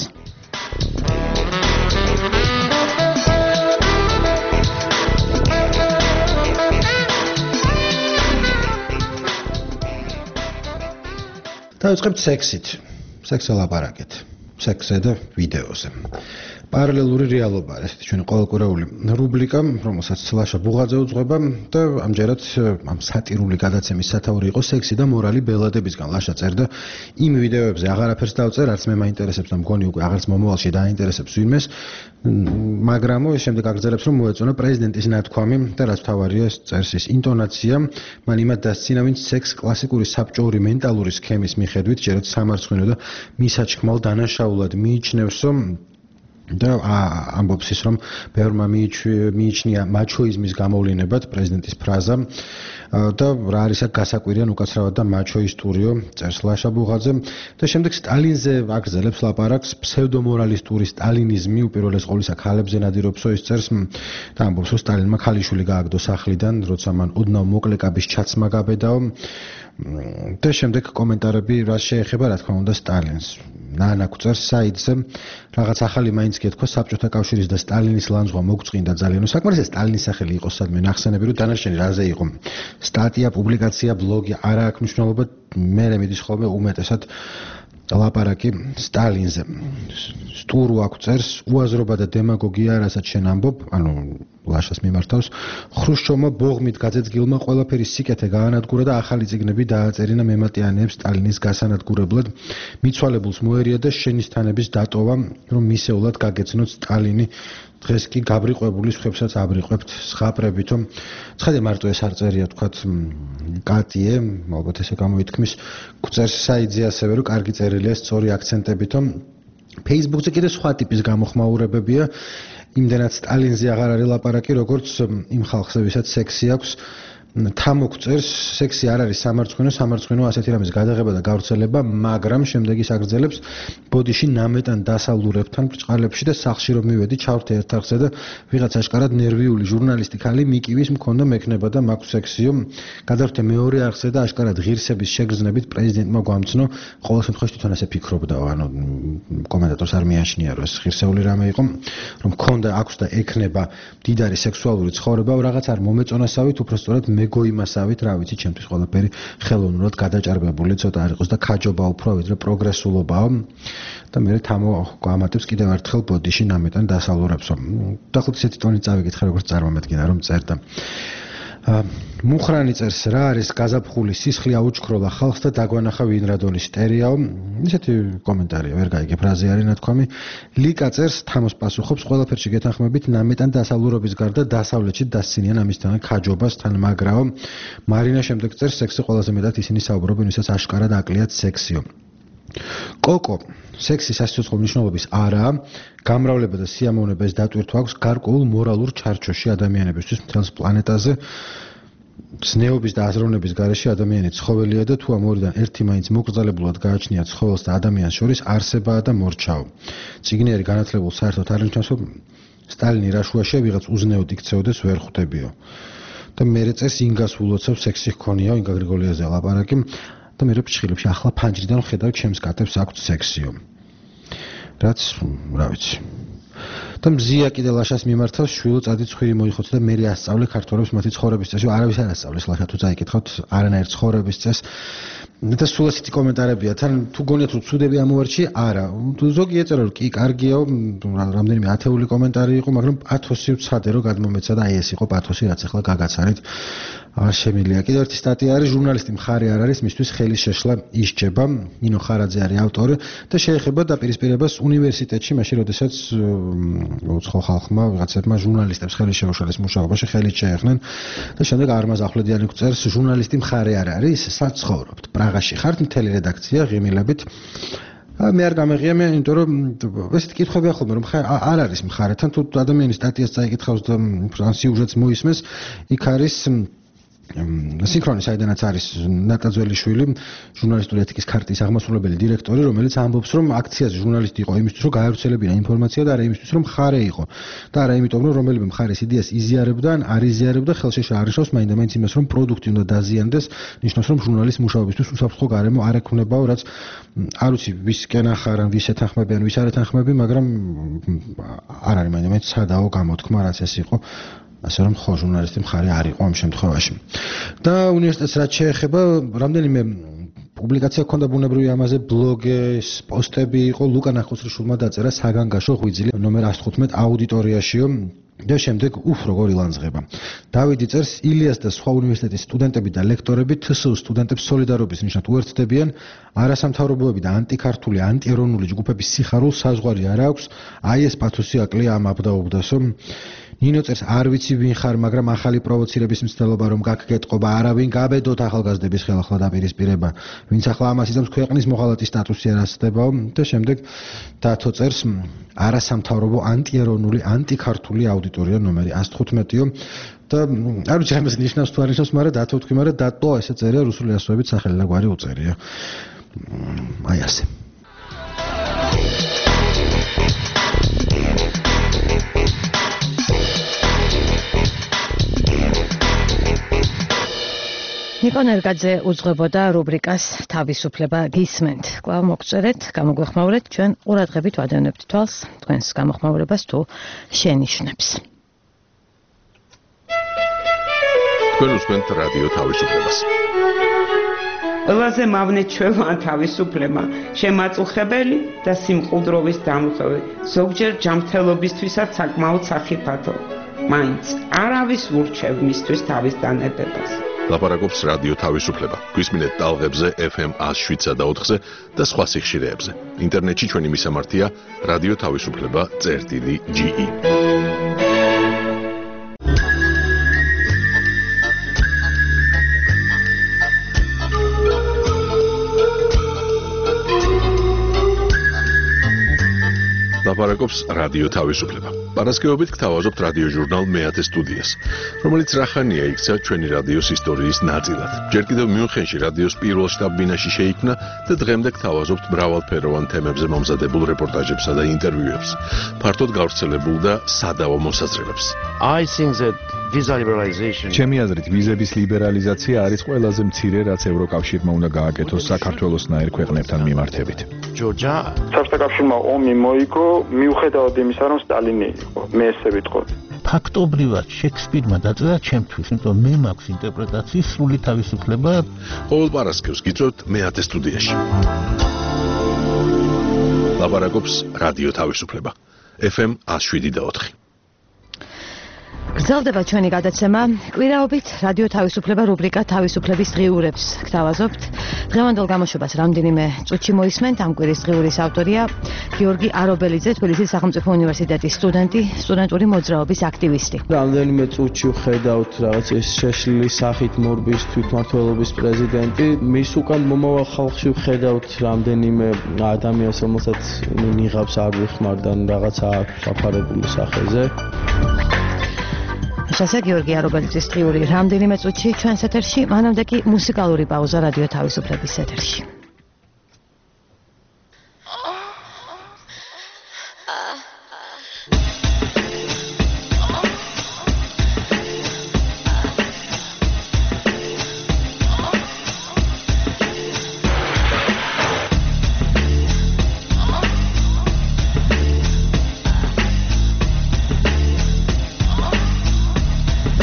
დავიწყებთ სექსით. სექსზე ლაპარაკეთ. სექსზე და ვიდეოზე. პარალელური რეალობა არის ჩვენი ყოველკვირეული რუბრიკა, რომელსაც ლაშა ბუღაძე უძღვება და ამჯერად ამ სატირული გადაცემის სათაური იყო სექსი და მორალი ბელადებისგან. ლაშა წერდა იმ ვიდეოებზე აღარაფერს დავწერ, არც მე მაინტერესებს და მგონი უკვე აღარც მომავალში დაინტერესებს ვინმეს, მაგრამ ის შემდეგ აგრძელებს, რომ მოეწონა პრეზიდენტის ნათქვამი და რაც თავარია წერს ის ინტონაცია, მან იმად დასცინა, ვინც სექს კლასიკური საბჭოური მენტალური სქემის მიხედვით ჯერაც სამარცხვინო და მისაჩქმალ დანაშაულად მიიჩნევს, და ამბობს ის, რომ ბევრმა მიიჩნია მაჩოიზმის გამოვლენებად პრეზიდენტის ფრაზა და რა არის აქ გასაკვირიან უკაცრავად და მაჩოისტურიო, წერს ლაშა ბუღაძე და შემდეგ სტალინზე აგრძელებს ლაპარაკს, ფსევდომორალისტური სტალინიზმი უპირველეს ყოვლისა ქალებზე ნადირობსო, ის წერს და ამბობს, რომ სტალინმა ქალიშვილი გააგდო სახლიდან, როცა მან ოდნავ მოკლეკაბის ჩაცმა გაბედაო და შემდეგ კომენტარები რაც შეეხება რა თქმა უნდა სტალინს. ნანა გვწერს საიტზე რაღაც ახალი მაინც გეთქვა საბჭოთა კავშირის და სტალინის ლანძღვა მოგწყინდა ძალიან. საკმარისია სტალინის სახელი იყოს სადმე ნახსენები, რომ დანარჩენი რაზე იყო. სტატია, პუბლიკაცია, ბლოგი არა აქვს მნიშვნელობა, მე მიდის ხოლმე უმეტესად ლაპარაკი სტალინზე. სტურუ აქ წერს უაზრობა და დემაგოგია, რასაც შენ ამბობ, ანუ ლაშას მიმართავს, ხრუშჩოვმა ბოღმით გაძეძგილმა ყველაფერი სიკეთე გაანადგურა და ახალი წიგნები დააწერინა მემატიანეებს სტალინის გასანადგურებლად. მიცვალებულს მოერია და შენიშნების დატოვა, რომ მისეულად გაგეცნოთ სტალინი. დღეს კი გაბრიყვებული სხვებსაც აბრიყვებთ სხაპრებითო. ცხადია მარტო ეს არ წერია თქვათ კატიე, ალბათ ესე გამოითქმის, გვწერს საიტზე ასევე, რომ კარგი წერილია სწორი აქცენტებითო. Facebook-ზე კიდე სხვა ტიპის გამოხმაურებებია. იმდენად სტალინზე აღარ არის ლაპარაკი, როგორც იმ ხალხზე, ვისაც სექსი აქვს. თამოგწერს, სექსი არ არის სამარცხვინო, სამარცხვინო ასეთი რამის გადაღება და გავრცელება, მაგრამ შემდეგ ის აგრძელებს ბოდიში ნამეტან დასალურებთან ბრჭყალებში და სახლში რომ მივედი, ჩავრთე ერთ არხზე და ვიღაც აშკარად ნერვიული ჟურნალისტი ქალი მიკივის მქონდა მექნება და მაქვს სექსიო. გადავრთე მეორე არხზე და აშკარად ღირსების შეგრძნებით პრეზიდენტმა გვამცნო, ყოველ შემთხვევაში თვითონ ასე ფიქრობდაო, ანუ კომენტატორს არ მიაშნია, რომ ეს ღირსეული რამე იყო, რომ მქონდა აქვს და ექნება მდიდარი სექსუალური ცხოვრება, რაღაც არ მომეწონასავით, უბრალოდ ეგოიმასავით, რა ვიცი, ჩემთვის ყველაფერი ხელოვნურად გადაჭარბებული ცოტა არ იყოს და ქაჯობა უფრო ვიდრე პროგრესულობაა. და მე თამო გამატებს კიდევ ერთხელ ბოდიში ნამეტან დასალურებსო. დაახლოებით ისეთი ტონი წავიკითხე, როგორც წარმომედგინა, რომ წერდა. მუხრანი წერს, რა არის გაზაფხული სისხლი აუჩქროლა ხალხს და დაგვანახა ვინ რადონის სტერეაო. ისეთი კომენტარია, ვერ გაიგე ფრაზე არის ნათქვამი. ლიკა წერს, თამოს პასუხობს, ყველაფერში გეთანხმებით, ნამეტან დასალურობის გარდა დასავლეთში დასცინიან ამისთან ქაჯობას თან მაგრაო. მარინა შემდეგ წერს, სექსი ყველაზე მეტად ისინი საუბრობენ, ვისაც აშკარად აკლიათ სექსიო. კოკო, სექსი სასიცოცხლო მნიშვნელობის არაა, გამრავლება და სიამოვნება ეს დატვირთვა აქვს გარკვეულ მორალურ ჩარჩოში ადამიანებისთვის მთელს პლანეტაზე. ზნეობის და აზროვნების გარეშე ადამიანი ცხოველია და თუ ამ ორიდან ერთი მაინც მოკრძალებულად გააჩნია ცხოველს და ადამიანს შორის არსებაა და მორჩაო. ციგნიერი განათლებულ საერთოდ არ ნიშნავს, რომ სტალინი რაშუაშია ვიღაც უზნეოდ იქცეოდეს ვერ ხვდებიო. და მერე წერს ინგას ულოცავს სექსი ჰქონიაო, ინგა გრიგოლიაზე ლაპარაკი. და მე რჩხილებში ახლა ფანჯრიდან ხედავ ჩემს კატებს აქვთ სექსიო. რაც რა ვიცი. და მზია კიდე ლაშას მიმართავს შვილო წადი ცხვირი მოიხოცე და მე ასწავლე ქართველებს მათი ცხოვრების წესი. არავის არ ასწავლეს ლაშა თუ წაიკითხავთ არანაირ ცხოვრების წესს. და სულ ასეთი კომენტარებია. თან თუ გონიათ რომ ცუდები ამოვარჩი, არა. ზოგი ეწერა რომ კი კარგიაო, რამდენიმე ათეული კომენტარი იყო, მაგრამ პათოსი ვცადე რომ გადმომეცა და აი ეს იყო პათოსი, რაც ახლა გაგაცარით. არ შემიძლია. კიდევ ერთი სტატია არის, ჟურნალისტი მხარე არ არის, მისთვის ხელის შეშლა ისჯება. ნინო ხარაძე არის ავტორი და შეეხება დაპირისპირებას უნივერსიტეტში, მაშინ როდესაც უცხო ხალხმა ვიღაცებმა ჟურნალისტებს ხელის შეუშალეს მუშაობაში ხელით შეეხნენ და შემდეგ არმაზ ახვლედიანი წერს, ჟურნალისტი მხარე არ არის, საცხოვრობთ. პრაღაში ხართ, მთელი რედაქცია ღიმილებით. მე არ გამეღია, იმიტომ რომ ესეთი კითხვები ახლა რომ არ არის მხარეთან, თუ ადამიანის სტატიას წაიკითხავს და ან სიუჟეტს მოისმენს, იქ არის სინქრონი, საიდანაც არის ნატაძველიშვილი, ჟურნალისტური ეთიკის ქარტის აღმასრულებელი დირექტორი, რომელიც ამბობს, რომ აქციაზე ჟურნალისტი იყო იმისთვის, რომ გაევრცელებინა ინფორმაცია და არა იმისთვის, რომ მხარე იყო. და არა იმიტომ, რომ რომელიმე მხარის იდეას იზიარებდა ან არ იზიარებდა, ხელშეშა არ ნიშნავს მაინდა-მაინც იმას, რომ პროდუქტი უნდა დაზიანდეს, ნიშნავს, რომ ჟურნალის მუშაობისთვის უსაფრთხო გარემო არ ექნებაო, რაც არ ვიცი, ვისკენ ახარან, ვის ეთანხმებიან, ვის არ ეთანხმები, მაგრამ არ არის მაინდა-მაინც სადაო გამოთქმა, რაც ეს იყო. ასე რომ ხო ჟურნალისტი მხარე არ იყო ამ შემთხვევაში. და უნივერსიტეტს რაც შეეხება, რამდენიმე პუბლიკაცია ჰქონდა ბუნებრივი ამაზე, ბლოგის, პოსტები იყო, ლუკა ნახუცრიშვილმა დაწერა საგანგაშო ღვიძლი ნომერ 115 აუდიტორიაშიო და შემდეგ როგორ ილანძღება. დავიდი წერს, ილიას და სხვა უნივერსიტეტის სტუდენტები და ლექტორები თსუ სტუდენტებს სოლიდარობის ნიშნად უერთდებიან, არასამთავრობოები და ანტიქართული, ანტიეროვნული ჯგუფების სიხარულს საზღვარი არ აქვს, აი ეს პათოსი აკლია ამ აბდაუბდასო. ნინო წერს, არ ვიცი ვინ ხარ, მაგრამ ახალი პროვოცირების მცდელობა რომ გაგკეტყობა, არავინ გაბედოთ ახალგაზრდების ხელახლა დაპირისპირება, ვინც ახლა ამას იზამს ქვეყნის მოღალატის სტატუსი არ ასწდებაო და შემდეგ დათო წერს, არასამთავრობო ანტიეროვნული, ანტიქართული აუდიტორია ნომერი 115-ო და არ ვიცი ამას ნიშნავს თუ არ ნიშნავს, მაგრამ დათო თქვი, მაგრამ დატო ესე წერია რუსული ასოებით სახელი და გვარი უწერია. აი ასე. ნიკონ ერგაძე უძღვებოდა რუბრიკას თავისუფლება გისმენთ. კვლავ მოგწერეთ, გამოგვეხმაურეთ, ჩვენ ყურადღებით ვადევნებთ თვალს თქვენს გამოხმაურებას თუ შენიშვნებს. თქვენ უსმენთ რადიო თავისუფლებას. ყველაზე მავნე ჩვევა თავისუფლება, შემაწუხებელი და სიმყუდროვის დამღები, ზოგჯერ ჯანმრთელობისთვისაც საკმაოდ სახიფათო. მაინც არავის ურჩევ მისთვის თავის დანებებას. ლაპარაკობს რადიო თავისუფლება. გვისმინეთ ტალღებზე FM 107.4-ზე და სხვა სიხშირეებზე. ინტერნეტში ჩვენი მისამართია რადიო თავისუფლება.ge. ლაპარაკობს რადიო თავისუფლება. პარასკევობით გთავაზობთ რადიო ჟურნალ მეათე სტუდიას, რომელიც რახანია იქცა ჩვენი რადიოს ისტორიის ნაწილად. ჯერ კიდევ მიუნხენში რადიოს პირველ შტაბ-ბინაში შეიქმნა და დღემდე გთავაზობთ მრავალფეროვან თემებზე მომზადებულ რეპორტაჟებსა და ინტერვიუებს, ფართოდ გავრცელებულ და სადავო მოსაზრებებს. ჩემი აზრით, ვიზების ლიბერალიზაცია არის ყველაზე მცირე, რაც ევროკავშირმა უნდა გააკეთოს საქართველოსნაირ ქვეყნებთან მიმართებით. საბჭოთა კავშირმა ომი მოიგო, მიუხედავად იმისა, რომ სტალინი იყო, მე ესე ვიტყოდი. ფაქტობრივად შექსპირმა დაწერა ჩემთვის, იმიტომ მე მაქვს ინტერპრეტაციის სრული თავისუფლება. ყოველ პარასკევს გიწევთ მე-10 სტუდიაში. ლაპარაკობს რადიო თავისუფლება. FM 107.4. გრძელდება ჩვენი გადაცემა. კვირაობით რადიო თავისუფლება რუბრიკა თავისუფლების დღიურებს გთავაზობთ. დღევანდელ გამოშვებას რამდენიმე წუთში მოისმენთ. ამ კვირის დღიურის ავტორია გიორგი არობელიძე, თბილისის სახელმწიფო უნივერსიტეტის სტუდენტი, სტუდენტური მოძრაობის აქტივისტი. რამდენიმე წუთში ვხედავთ რაღაც ეს შეშლილი სახით მორბის თვითმმართველობის პრეზიდენტი. მის უკან მომავალ ხალხში ვხედავთ რამდენიმე ადამიანს, რომელსაც ნიღაბს არ ვიხმარდა რაღაცა საფარებული სახეზე. შესაძლოა გიორგი არობელიძის დღიური რამდენიმე წუთში ჩვენს ეთერში, მანამდე კი მუსიკალური პაუზა რადიო თავისუფლების ეთერში.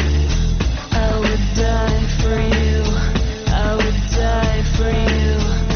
I would die for you.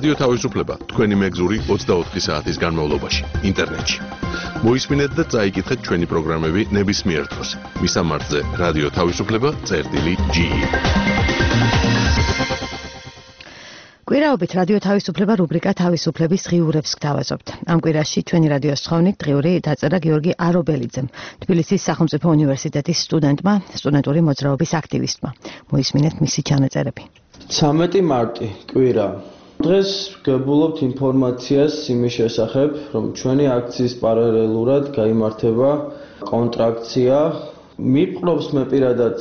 რადიო თავისუფლება თქვენი მეგზური 24 საათის განმავლობაში ინტერნეტში. მოისმინეთ და წაიკითხეთ ჩვენი პროგრამები ნებისმიერ დროს. მისამართზე რადიო თავისუფლება.ge. კვირაობით რადიო თავისუფლება რუბრიკა თავისუფლების ღიურებს გთავაზობთ. ამ კვირაში ჩვენი რადიოს თხოვნით დღიური დაწერა გიორგი არობელიძემ, თბილისის სახელმწიფო უნივერსიტეტის სტუდენტმა, სტუდენტური მოძრაობის აქტივისტმა. მოისმინეთ მისი ჩანაწერები. 13 მარტი კვირა. დღეს გებულობთ ინფორმაციას იმის შესახებ, რომ ჩვენი აქციის პარალელურად გაიმართება კონტრაქცია. მიპყრობს მე პირადად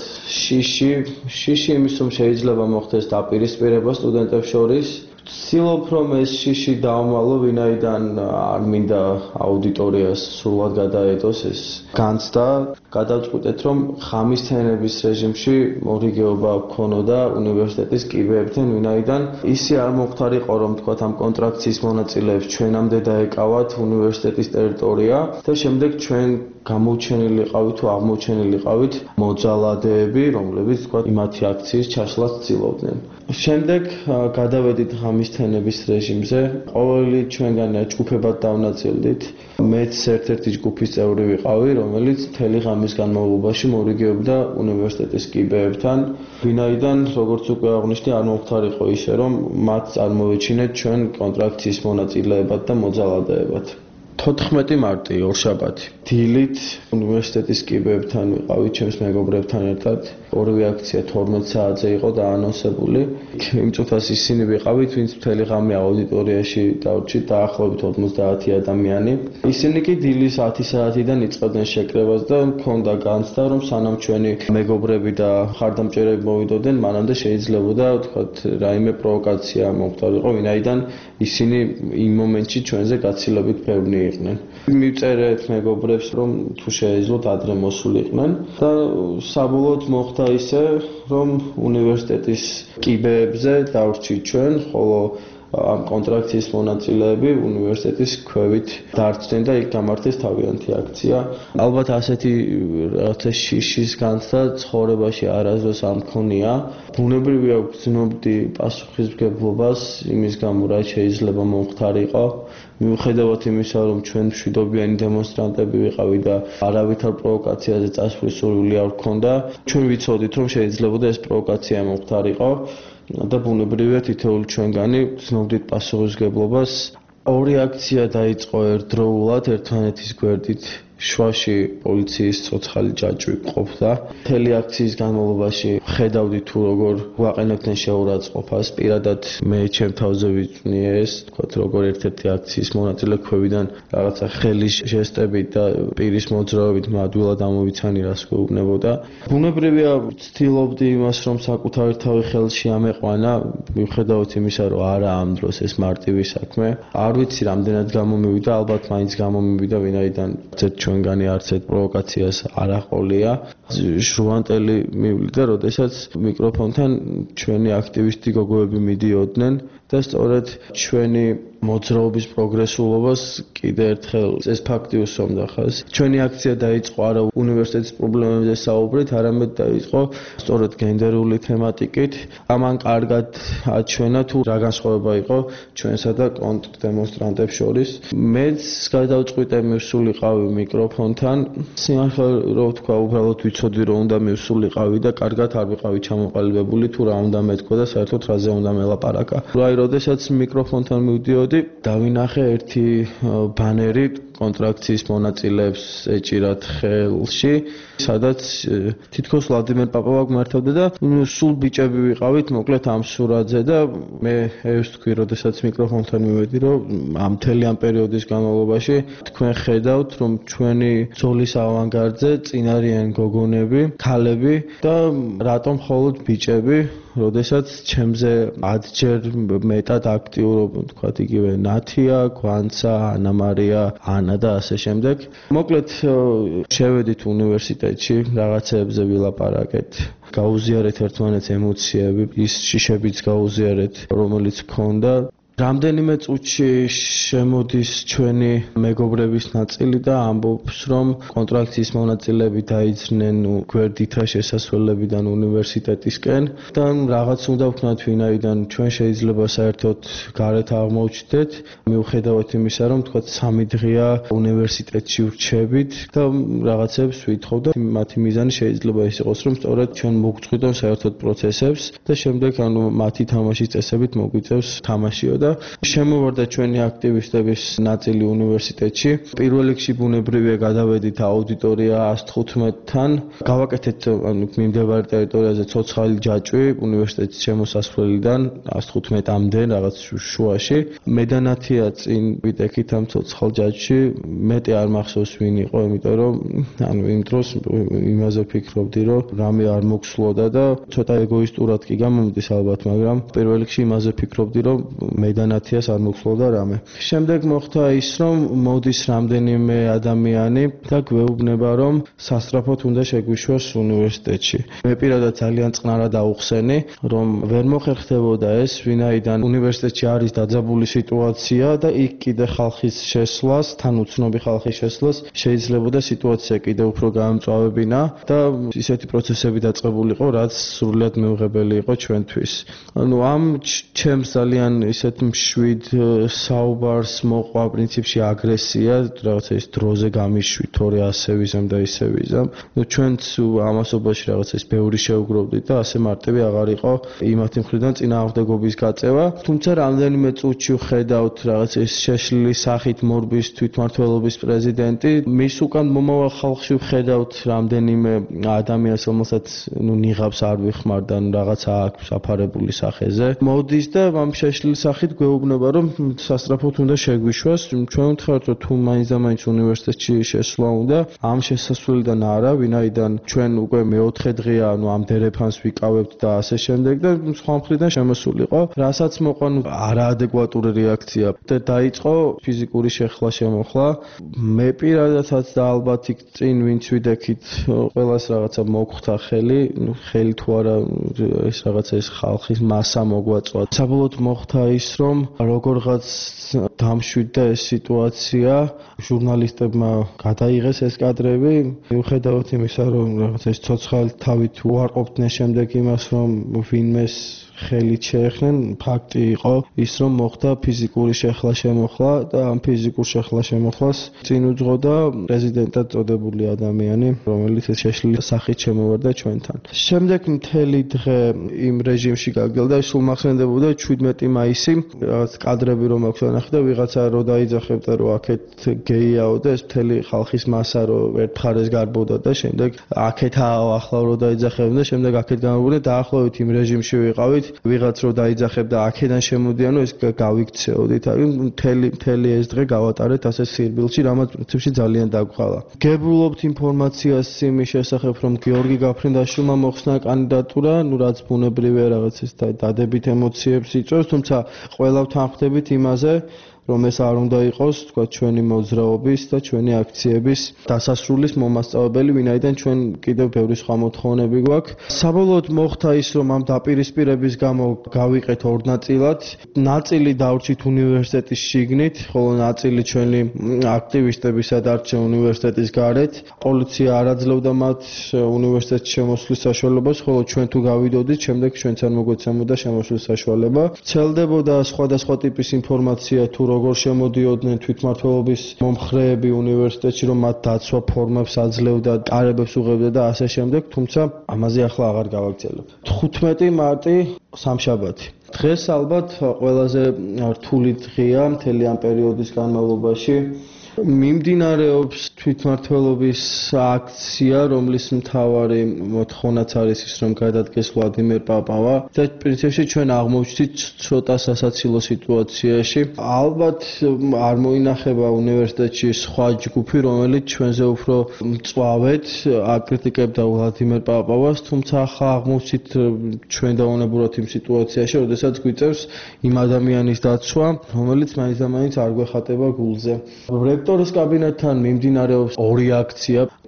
შიში იმის რომ შეიძლება მოხდეს დაპირისპირება სტუდენტებს შორის. ვცდილობ რომ ეს შიში დავმალო, ვინაიდან არ მინდა აუდიტორიას სრულად გადაეტოს ეს განცდა. გადავწყვიტეთ რომ ხამის თენების რეჟიმში მორიგეობა გქონოდა უნივერსიტეტის კიბეებთან, ვინაიდან ისი არ მოხდარიყო რომ თქვათ ამ კონტრაქციის მონაწილეებს ჩვენამდე დაეკავათ უნივერსიტეტის ტერიტორია და შემდეგ ჩვენ გამოუჩენილიყავით თუ აღმოჩენილიყავით მოძალადეები, რომლებიც თქვათ იმათი აქციის ჩასვლას ცდილობდნენ. შემდეგ გადავედით ღამის თენების რეჟიმზე. ყოველი ჩვენგანი ჯგუფებად დავნაწილდით. მეც ერთ-ერთი ჯგუფის წევრი ვიყავი, რომელიც მთელი ღამის განმავლობაში მორიგეობდა უნივერსიტეტის კიბეებთან, ვინაიდან როგორც უკვე აღნიშნე, არ მოხდარიყო ისე, რომ მათ წარმოვეჩინეთ ჩვენ კონტრაქციის მონაწილეებად და მოძალადეებად. 14 მარტი ორშაბათი. დილით უნივერსიტეტის კიბეებთან ვიყავი ჩემს მეგობრებთან ერთად. ორივე აქცია 12 საათზე იყო დაანონსებული. იმ წუთას ისინი ვიყავით, ვინც მთელი ღამე აუდიტორიაში დავრჩით, დაახლოებით 50 ადამიანი. ისინი კი დილის 10 საათიდან იწყებდნენ შეკრებას და მქონდა განცდა, რომ სანამ ჩვენი მეგობრები და ხარდამჭერები მოვიდოდნენ, მანამდე შეიძლებოდა თქვათ რაიმე პროვოკაცია მოხდარიყო, ვინაიდან ისინი იმ მომენტში ჩვენზე გაცილებით ბევრნი იყვნენ. მივწერეთ მეგობრებს, რომ თუ შეეძლოთ ადრე მოსულიყვნენ და საბოლოოდ მოხდა ისე, რომ უნივერსიტეტის კიბეებზე დავრჩით ჩვენ, ხოლო ამ კონტრაქციის მონაწილეები უნივერსიტეტის ქვევით დარჩნენ და იქ გამართეს თავიანთი აქცია. ალბათ ასეთი რაღაცა შიშის განცდა ცხოვრებაში არასდროს არ მქონია. ბუნებრივია ვგრძნობდი პასუხისმგებლობას იმის გამო, რაც შეიძლება მომხდარიყო. მიუხედავად იმისა, რომ ჩვენ მშვიდობიანი დემონსტრანტები ვიყავით და არავითარ პროვოკაციაზე წასვლის სურვილი არ გვქონდა, ჩვენ ვიცოდით, რომ შეიძლებოდა ეს პროვოკაცია მომხდარიყო. და ბუნებრივია თითოეული ჩვენგანი ვგრძნობდით პასუხისმგებლობას. ორი აქცია დაიწყო ერთდროულად ერთმანეთის გვერდით. შვაში პოლიციის ცოცხალი ჯაჭვი ყოფდა. მთელი აქციის განმავლობაში ხედავდი თუ როგორ ვაყენებდნენ შეურაცხყოფას. პირადად მე ჩემ თავზე ვიწვნიე ეს, თქვათ როგორ ერთ-ერთი აქციის მონაწილე ქვევიდან რაღაცა ხელის ჟესტებით და პირის მოძრაობით მადვილად ამოვიცანი რას გვეუბნებოდა. ბუნებრივია ვცდილობდი იმას, რომ საკუთარი თავი ხელში ამეყვანა, მიუხედავად იმისა, რომ არა ამ დროს ეს მარტივი საქმე. არ ვიცი რამდენად გამომივიდა, ალბათ მაინც გამომივიდა, ვინაიდან ჩვენგანი არც ერთ პროვოკაციას არ აყოლია. ჟუანტელი მივლიდა, როდესაც მიკროფონთან ჩვენი აქტივისტი გოგოები მიდიოდნენ და სწორედ ჩვენი მოძრაობის პროგრესულობას კიდე ერთხელ ეს ფაქტი უსვამდა ხაზს. ჩვენი აქცია დაიწყო არა უნივერსიტეტის პრობლემებზე საუბრით, არამედ დაიწყო სწორედ გენდერული თემატიკით. ამან კარგად აჩვენა თუ რა განსხვავება იყო ჩვენსა და კონტრდემონსტრანტებს შორის. მეც გადავწყვიტე მივსულიყავი მიკროფონთან. სიმართლე რო ვთქვა, უბრალოდ ვიცოდი რომ უნდა მივსულიყავი და კარგად არ ვიყავი ჩამოყალიბებული თუ რა უნდა მეთქვა და საერთოდ რაზე უნდა მელაპარაკა. აი, როდესაც მიკროფონთან მივდიოდი, დავინახე ერთი ბანერი კონტრაქციის მონაწილეებს ეჭირათ ხელში, სადაც თითქოს ვლადიმერ პაპავა გვმართავდა და სულ ბიჭები ვიყავით, მოკლედ ამ სურათზე და მე ევსთქვი, როდესაც მიკროფონთან მივედი, რომ ამ მთელი ამ პერიოდის განმავლობაში თქვენ ხედავთ, რომ ჩვენი ბრძოლის ავანგარდზე წინ არიან გოგონები, ქალები და რატომ მხოლოდ ბიჭები, როდესაც ჩემზე 10ჯერ მეტად აქტიურობენ, თქვათ იგივე ნათია, გვანცა, ანა მარია, ანა და ასე შემდეგ. მოკლედ შევედით უნივერსიტეტში, რაღაცეებზე ვილაპარაკეთ. გაუზიარეთ ერთმანეთს ემოციები, ის შიშებიც გაუზიარეთ, რომელიც გქონდა. რამდენიმე წუთში შემოდის ჩვენი მეგობრების ნაწილი და ამბობს, რომ კონტრაქციის მონაწილეები დაიძრნენ გვერდითა შესასვლელებიდან უნივერსიტეტისკენ და რაღაც უნდა ვქნათ, ვინაიდან ჩვენ შეიძლება საერთოდ გარეთ აღმოჩნდეთ, მიუხედავად იმისა, რომ თქვა 3 დღეა უნივერსიტეტში ვრჩებით და რაღაცებს ვითხოვდა. მათი მიზანი შეიძლება ის იყოს, რომ სწორედ ჩვენ მოგწყვიტონ საერთოდ პროცესებს და შემდეგ მათი თამაშის წესებით მოგვიწევს თამაშიო და შემოვარდა ჩვენი აქტივისტების ნაწილი უნივერსიტეტში. პირველ რიგში ბუნებრივია გადავედით აუდიტორია 115-თან, გავაკეთეთ მიმდებარე ტერიტორიაზე ცოცხალი ჯაჭვი უნივერსიტეტის შემოსასვლელიდან 115-მდე რაღაც შუაში. მედანათია წინ ვიტექით ამ ცოცხალ ჯაჭვში, მეტი არ მახსოვს ვინ იყო, იმიტომ რომ იმ დროს იმაზე ვფიქრობდი, რომ რამე არ მოგსვლოდა და ცოტა ეგოისტურად კი გამომდის ალბათ, მაგრამ პირველ რიგში იმაზე ვფიქრობდი, რომ მედანათიას არ მოგსვლოდა რამე. შემდეგ მოხდა ის, რომ მოდის რამდენიმე ადამიანი და გვეუბნება, რომ სასწრაფოდ უნდა შეგვიშვას უნივერსიტეტში. მე პირადად ძალიან წყნარად აუხსენი, რომ ვერ მოხერხდებოდა ეს, ვინაიდან უნივერსიტეტში არის დაძაბული სიტუაცია და იქ კიდე ხალხის შესვლას, თან უცნობი ხალხის შესვლას შეიძლებოდა სიტუაცია კიდევ უფრო გაამწვავებინა და ისეთი პროცესები დაწყებულიყო, რაც სრულად მიუღებელი იყო ჩვენთვის. ამ ჩემს ძალიან ისეთ მშვიდ საუბარს მოყვა პრინციპში აგრესია, რაღაცა ის დროზე გამიშვი, თორე ასე ვიზამ და ისე ვიზამ. ჩვენც ამასობაში რაღაცა ის ბევრი შეუგროვდით და ასე მარტივი აღარ იყო იმათი მხრიდან წინააღმდეგობის გაწევა. თუმცა რამდენიმე წუთში ვხედავთ რაღაცა ის შეშლილი სახით მორბის თვითმმართველობის პრეზიდენტი, მის უკან მომავალ ხალხში ვხედავთ რამდენიმე ადამიანს, რომელსაც ნიღაბს არ ვიხმარდა, რაღაცა აქვს აფარებული სახეზე. მოდის და ამ შეშლილი სახით გვეუბნება, რომ სასწრაფოდ უნდა შეგვიშვას. ჩვენ ვთქვათ, რომ თუ მაინც და მაინც უნივერსიტეტში შესვლა უნდა, ამ შესასვლელიდან არა, ვინაიდან ჩვენ უკვე მეოთხე დღეა, ამ დერეფანს ვიკავებთ და ასე შემდეგ და სხვა მხრიდან შემოსულიყო, რასაც მოყვა არაადეკვატური რეაქცია და დაიწყო ფიზიკური შეხლა-შემოხლა. მე პირადადაც და ალბათ იქ წინ ვინც ვიდექით, ყველას რაღაცა მოგხვდა ხელი, ხელი თუ არა ეს რაღაცა ეს ხალხის მასა მოგვაწვა. საბოლოოდ მოხდა ის, რომ როგორღაც დამშვიდდა ეს სიტუაცია, ჟურნალისტებმა გადაიღეს ეს კადრები, მიუხედავად იმისა, რომ რაღაცა ეს ცოცხალი თავით უარყოფდნენ შემდეგ იმას, რომ ვინმეს ხელით შეეხნენ, ფაქტი იყო ის, რომ მოხდა ფიზიკური შეხლა-შემოხლა და ამ ფიზიკურ შეხლა-შემოხლას წინ უძღოდა პრეზიდენტად წოდებული ადამიანი, რომელიც ეს შეშლილი სახით შემოვარდა ჩვენთან. შემდეგ მთელი დღე იმ რეჟიმში გაგრძელდა, სულ მახსენდებოდა 17 მაისი, რაღაც კადრები რომ აქვს ნახე და ვიღაცა რო დაიძახებდა, რომ აქეთ გეიაო და ეს მთელი ხალხის მასა რო ერთ მხარეს გარბოდა და შემდეგ აქეთაო ახლა რო დაიძახებდნენ და შემდეგ აქეთ გამოვიდნენ, დაახლოებით იმ რეჟიმში ვიყავით. ვიღაც რო დაიძახებდა აქედან შემოდიანო ეს გავიქცეოდით. მთელი ეს დღე გავატარეთ ასე სირბილში, რამაც პრინციპში ძალიან დაგვხალა. გებულობთ ინფორმაციას იმის შესახებ, რომ გიორგი გაფრინდაშვილმა მოხსნა კანდიდატურა, რაც ბუნებრივია რაღაც ეს დადებით ემოციებს იწვევს, თუმცა ყველა ვთანხმდებით იმაზე, რომ ეს არ უნდა იყოს, თქვა, ჩვენი მოძრაობის და ჩვენი აქციების დასასრულის მომასწავებელი, ვინაიდან ჩვენ კიდევ ბევრი სხვა მოთხოვნები გვაქვს. საბოლოოდ მოხდა ის, რომ ამ დაპირისპირების გამო გავიყეთ ორ ნაწილად. ნაწილი დავრჩით უნივერსიტეტის შიგნით, ხოლო ნაწილი ჩვენი აქტივისტები სადარჩა უნივერსიტეტის გარეთ. პოლიცია არ აძლევდა მათ უნივერსიტეტში შემოსვლის საშუალებას, ხოლო ჩვენ თუ გავიდოდით, შემდეგ ჩვენც არ მოგვეცემოდა შემოსვლის საშუალება. ვრცელდებოდა სხვადასხვა ტიპის ინფორმაცია თუ როგორ შემოდიოდნენ თვითმმართველობის მომხრეები უნივერსიტეტში, რომ მათ დაცვა ფორმებს აძლევდა, კარებებს უღებდა და ასე შემდეგ, თუმცა ამაზე ახლა აღარ გავაგრძელებ. 15 მარტი სამშაბათი. დღეს ალბათ ყველაზე რთული დღეა მთელი ამ პერიოდის განმავლობაში. მიმდინარეობს თვითმმართველობის აქცია, რომლის მთავარი მოთხოვნაც არის ის, რომ გადადგეს ვლადიმერ პაპავა და პრინციპში ჩვენ აღმოჩნდით ცოტა სასაცილო სიტუაციაში. ალბათ არ მოინახება უნივერსიტეტში სხვა ჯგუფი, რომელიც ჩვენზე უფრო მწვავედ აკრიტიკებდა ვლადიმერ პაპავას, თუმცა ახლა აღმოჩნდით ჩვენ დაუნებურად იმ სიტუაციაში, როდესაც გვიწევს იმ ადამიანის დაცვა, რომელიც მაინც და მაინც არ გვეხატება გულზე. რექტორის კაბინეტთან მიმდინარეობს ორი აქცია.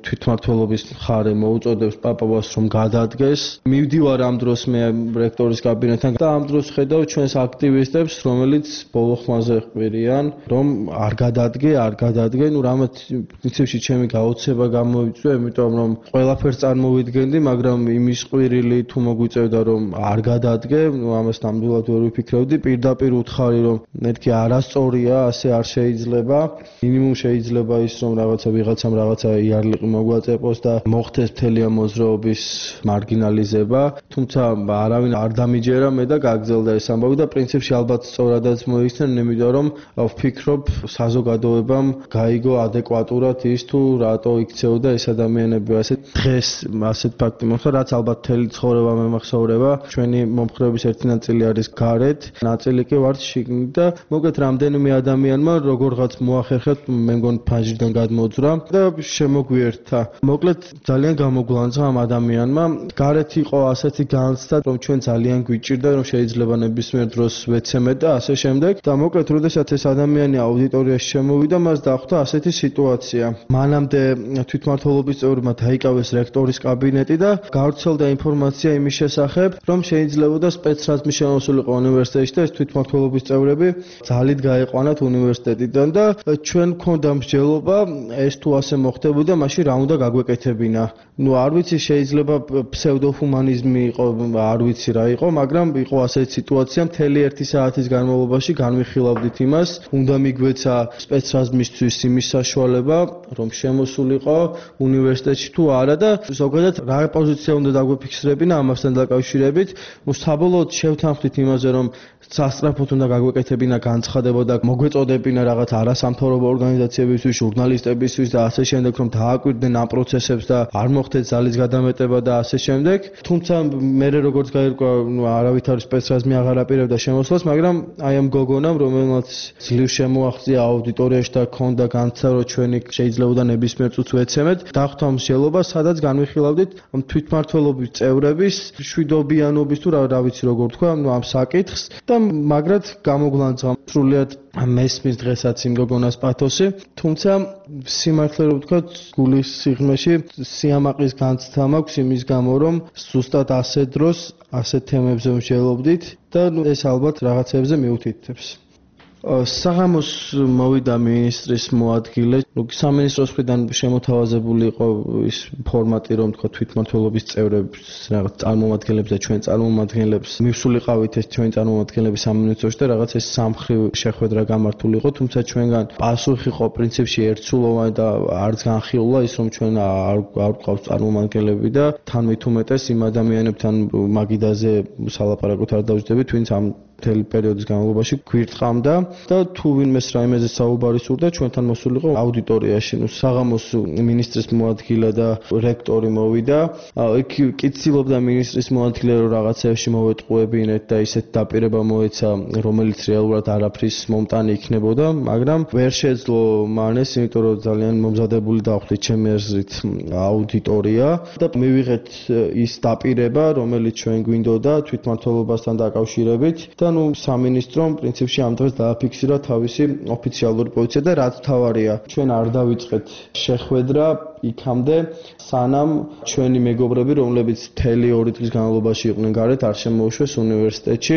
თვითმმართველობის მხარე მოუწოდებს პაპავას რომ გადადგეს. მივდივარ ამ დროს მე რექტორის კაბინეტთან და ამ დროს ხედავ ჩვენს აქტივისტებს, რომელიც ბოლო ხმაზე ყვირიან, რომ არ გადადგე, ნუ რამაც პრინციპში ჩემი გაოცება გამოიწვია, იმიტომ რომ ყველაფერს წარმოვიდგენდი, მაგრამ იმის ყვირილი თუ მოგვიწევდა რომ არ გადადგე, ნუ ამას ნამდვილად ვერ ვიფიქრებდი, პირდაპირ უთხარი რომ მეთქი არასწორია, ასე არ შეიძლება. მინიმუმ შეიძლება ის რომ ვიღაცამ რაღაცა იარლიყი მოგვაწეპოს და მოხდეს მთელი ამ მოძრაობის მარგინალიზება, თუმცა არავინ არ დამიჯერა მე და გაგრძელდა ეს ამბავი და პრინციპში ალბათ სწორადაც მოიხსნა, იმიტომ რომ ვფიქრობ საზოგადოებამ გაიგო ადეკვატურად ის თუ რატო იქცეოდა ეს ადამიანები ასე დღეს ასეთ ფაქტი მოხდა, რაც ალბათ მთელი ცხოვრება მემახსოვრება. ჩვენი მომხრეობის ერთი ნაწილი არის გარეთ, ნაწილი კი ვართ შიგნით და მოგეთ რამდენიმე ადამიანმა როგორღაც მოახერხეთ, მე მგონი ფაჟიდან გადმოძრა და შემოგვიერთა. მოკლედ ძალიან გამოგვლანძღა ამ ადამიანმა. გარეთ იყო ასეთი განცდა, რომ ჩვენ ძალიან გვიჭირდა, რომ შეიძლება ნებისმიერ დროს ვეცემეთ და ასე შემდეგ. და მოკლედ, როდესაც ეს ადამიანი აუდიტორიაში შემოვიდა, მას დახვდა ასეთი სიტუაცია. მანამდე თვითმმართველობის წევრებმა დაიკავეს რექტორის კაბინეტი და გავრცელდა ინფორმაცია იმის შესახებ, რომ შეიძლებოდა სპეცრაზმი შემოსულიყო უნივერსიტეტში და ეს თვითმმართველობის წევრები ძალით გაეყვანათ უნივერსიტეტიდან და ჩვენ გვქონდა მსჯელობა, ეს თუ ასე მოხდებოდა, მაშინ რა უნდა გაგვეკეთებინა. ნუ არ ვიცი, შეიძლება ფსევდოჰუმანიზმი იყო, არ ვიცი რა იყო, მაგრამ იყო ასეთი სიტუაცია, მთელი 1 საათის განმავლობაში განვიხილავდით იმას, უნდა მიგვეცა სპეცრაზმისთვის იმის საშუალება, რომ შემოსულიყო უნივერსიტეტში თუ არა და ზოგადად რა პოზიცია უნდა დაგვიფიქსირებინა ამასთან დაკავშირებით. ნუ საბოლოოდ შევთანხმდით იმაზე, რომ სასწრაფოდ უნდა გაგვეკეთებინა განცხადება და მოგვეწოდებინა რაღაც არასამთავრობო ორგანიზაციებისთვის, ჟურნალისტებისთვის და ასე შემდეგ, რომ დააკვირდნენ ამ პროცესებს და არ მოხდეს ძალის გადამეტება და ასე შემდეგ. თუმცა მე როგორც გაირკვა, არავითარი სპეცრაზმი აღარ აპირებდა შემოსვლას, მაგრამ აი ამ გოგონამ, რომელმაც ძლივ შემოაღწია აუდიტორიაში და ქონდა განცდა, რომ ჩვენი შეიძლებოდა ნებისმიერ წუთს ვეცემეთ, დახვდა მსჯელობა, სადაც განვიხილავდით თვითმმართველობის წევრების შვიდობიანობის თუ რა ვიცი როგორ თქვა, ამ საკითხს და მაგრად გამოგვლანძღა სრულიად მესმის დღესაც იმ გოგონას პათოსი, თუმცა სიმართლე რომ ვთქვათ, გულის სიღრმეში სიამაყის განცდა მაქვს იმის გამო, რომ ზუსტად ასე დროს ასეთ თემებზე ვმსჯელობდით და ეს ალბათ რაღაცებზე მიუთითებს. საღამოს მოვიდა მინისტრის მოადგილე. სამინისტროს მხრიდან შემოთავაზებული იყო ის ფორმატი, რომ თქვა თვითმმართველობის წევრებს, რაღაც წარმომადგენლებს და ჩვენ წარმომადგენლებს მივსულიყავით ეს ჩვენი წარმომადგენლები სამინისტროში და რაღაც ეს სამხრივ შეხვედრა გამართული იყო, თუმცა ჩვენგან პასუხი იყო პრინციპში ერთსულოვანი და არც განხილულა ის, რომ ჩვენ არ გვყავს წარმომადგენლები და თან მით უმეტეს იმ ადამიანებთან მაგიდაზე სალაპარაკოთ არ დავждდებით, ვინც ამ მთელი პერიოდის განმავლობაში გვირტყამდა და თუ ვინმეს რაიმეზე საუბარი სურდა, ჩვენთან მოსულიყო აუდიტორიაში. ნუ საღამოს მინისტრის მოადგილე და რექტორი მოვიდა. იქ კიცილობდა მინისტრის მოადგილე, რომ რაღაცებში მოვეტყუებინეთ და ისეთ დაპირება მოეცა, რომელიც რეალურად არაფრის მომტანი იქნებოდა, მაგრამ ვერ შეძლო მან ეს, იმიტომ რომ ძალიან მომზადებული დახვდით ჩემი აზრით აუდიტორია და მივიღეთ ის დაპირება, რომელიც ჩვენ გვინდოდა თვითმმართველობასთან დაკავშირებით და ნუ სამინისტრომ პრინციპში ამ დღეს დააფიქსირა თავისი ოფიციალური პოზიცია და რაც თავარია, ჩვენ არ დავიწყეთ შეხვედრა იქამდე, სანამ ჩვენი მეგობრები, რომლებიც მთელი 2 დღის განმავლობაში იყვნენ გარეთ, არ შემოუშვეს უნივერსიტეტში.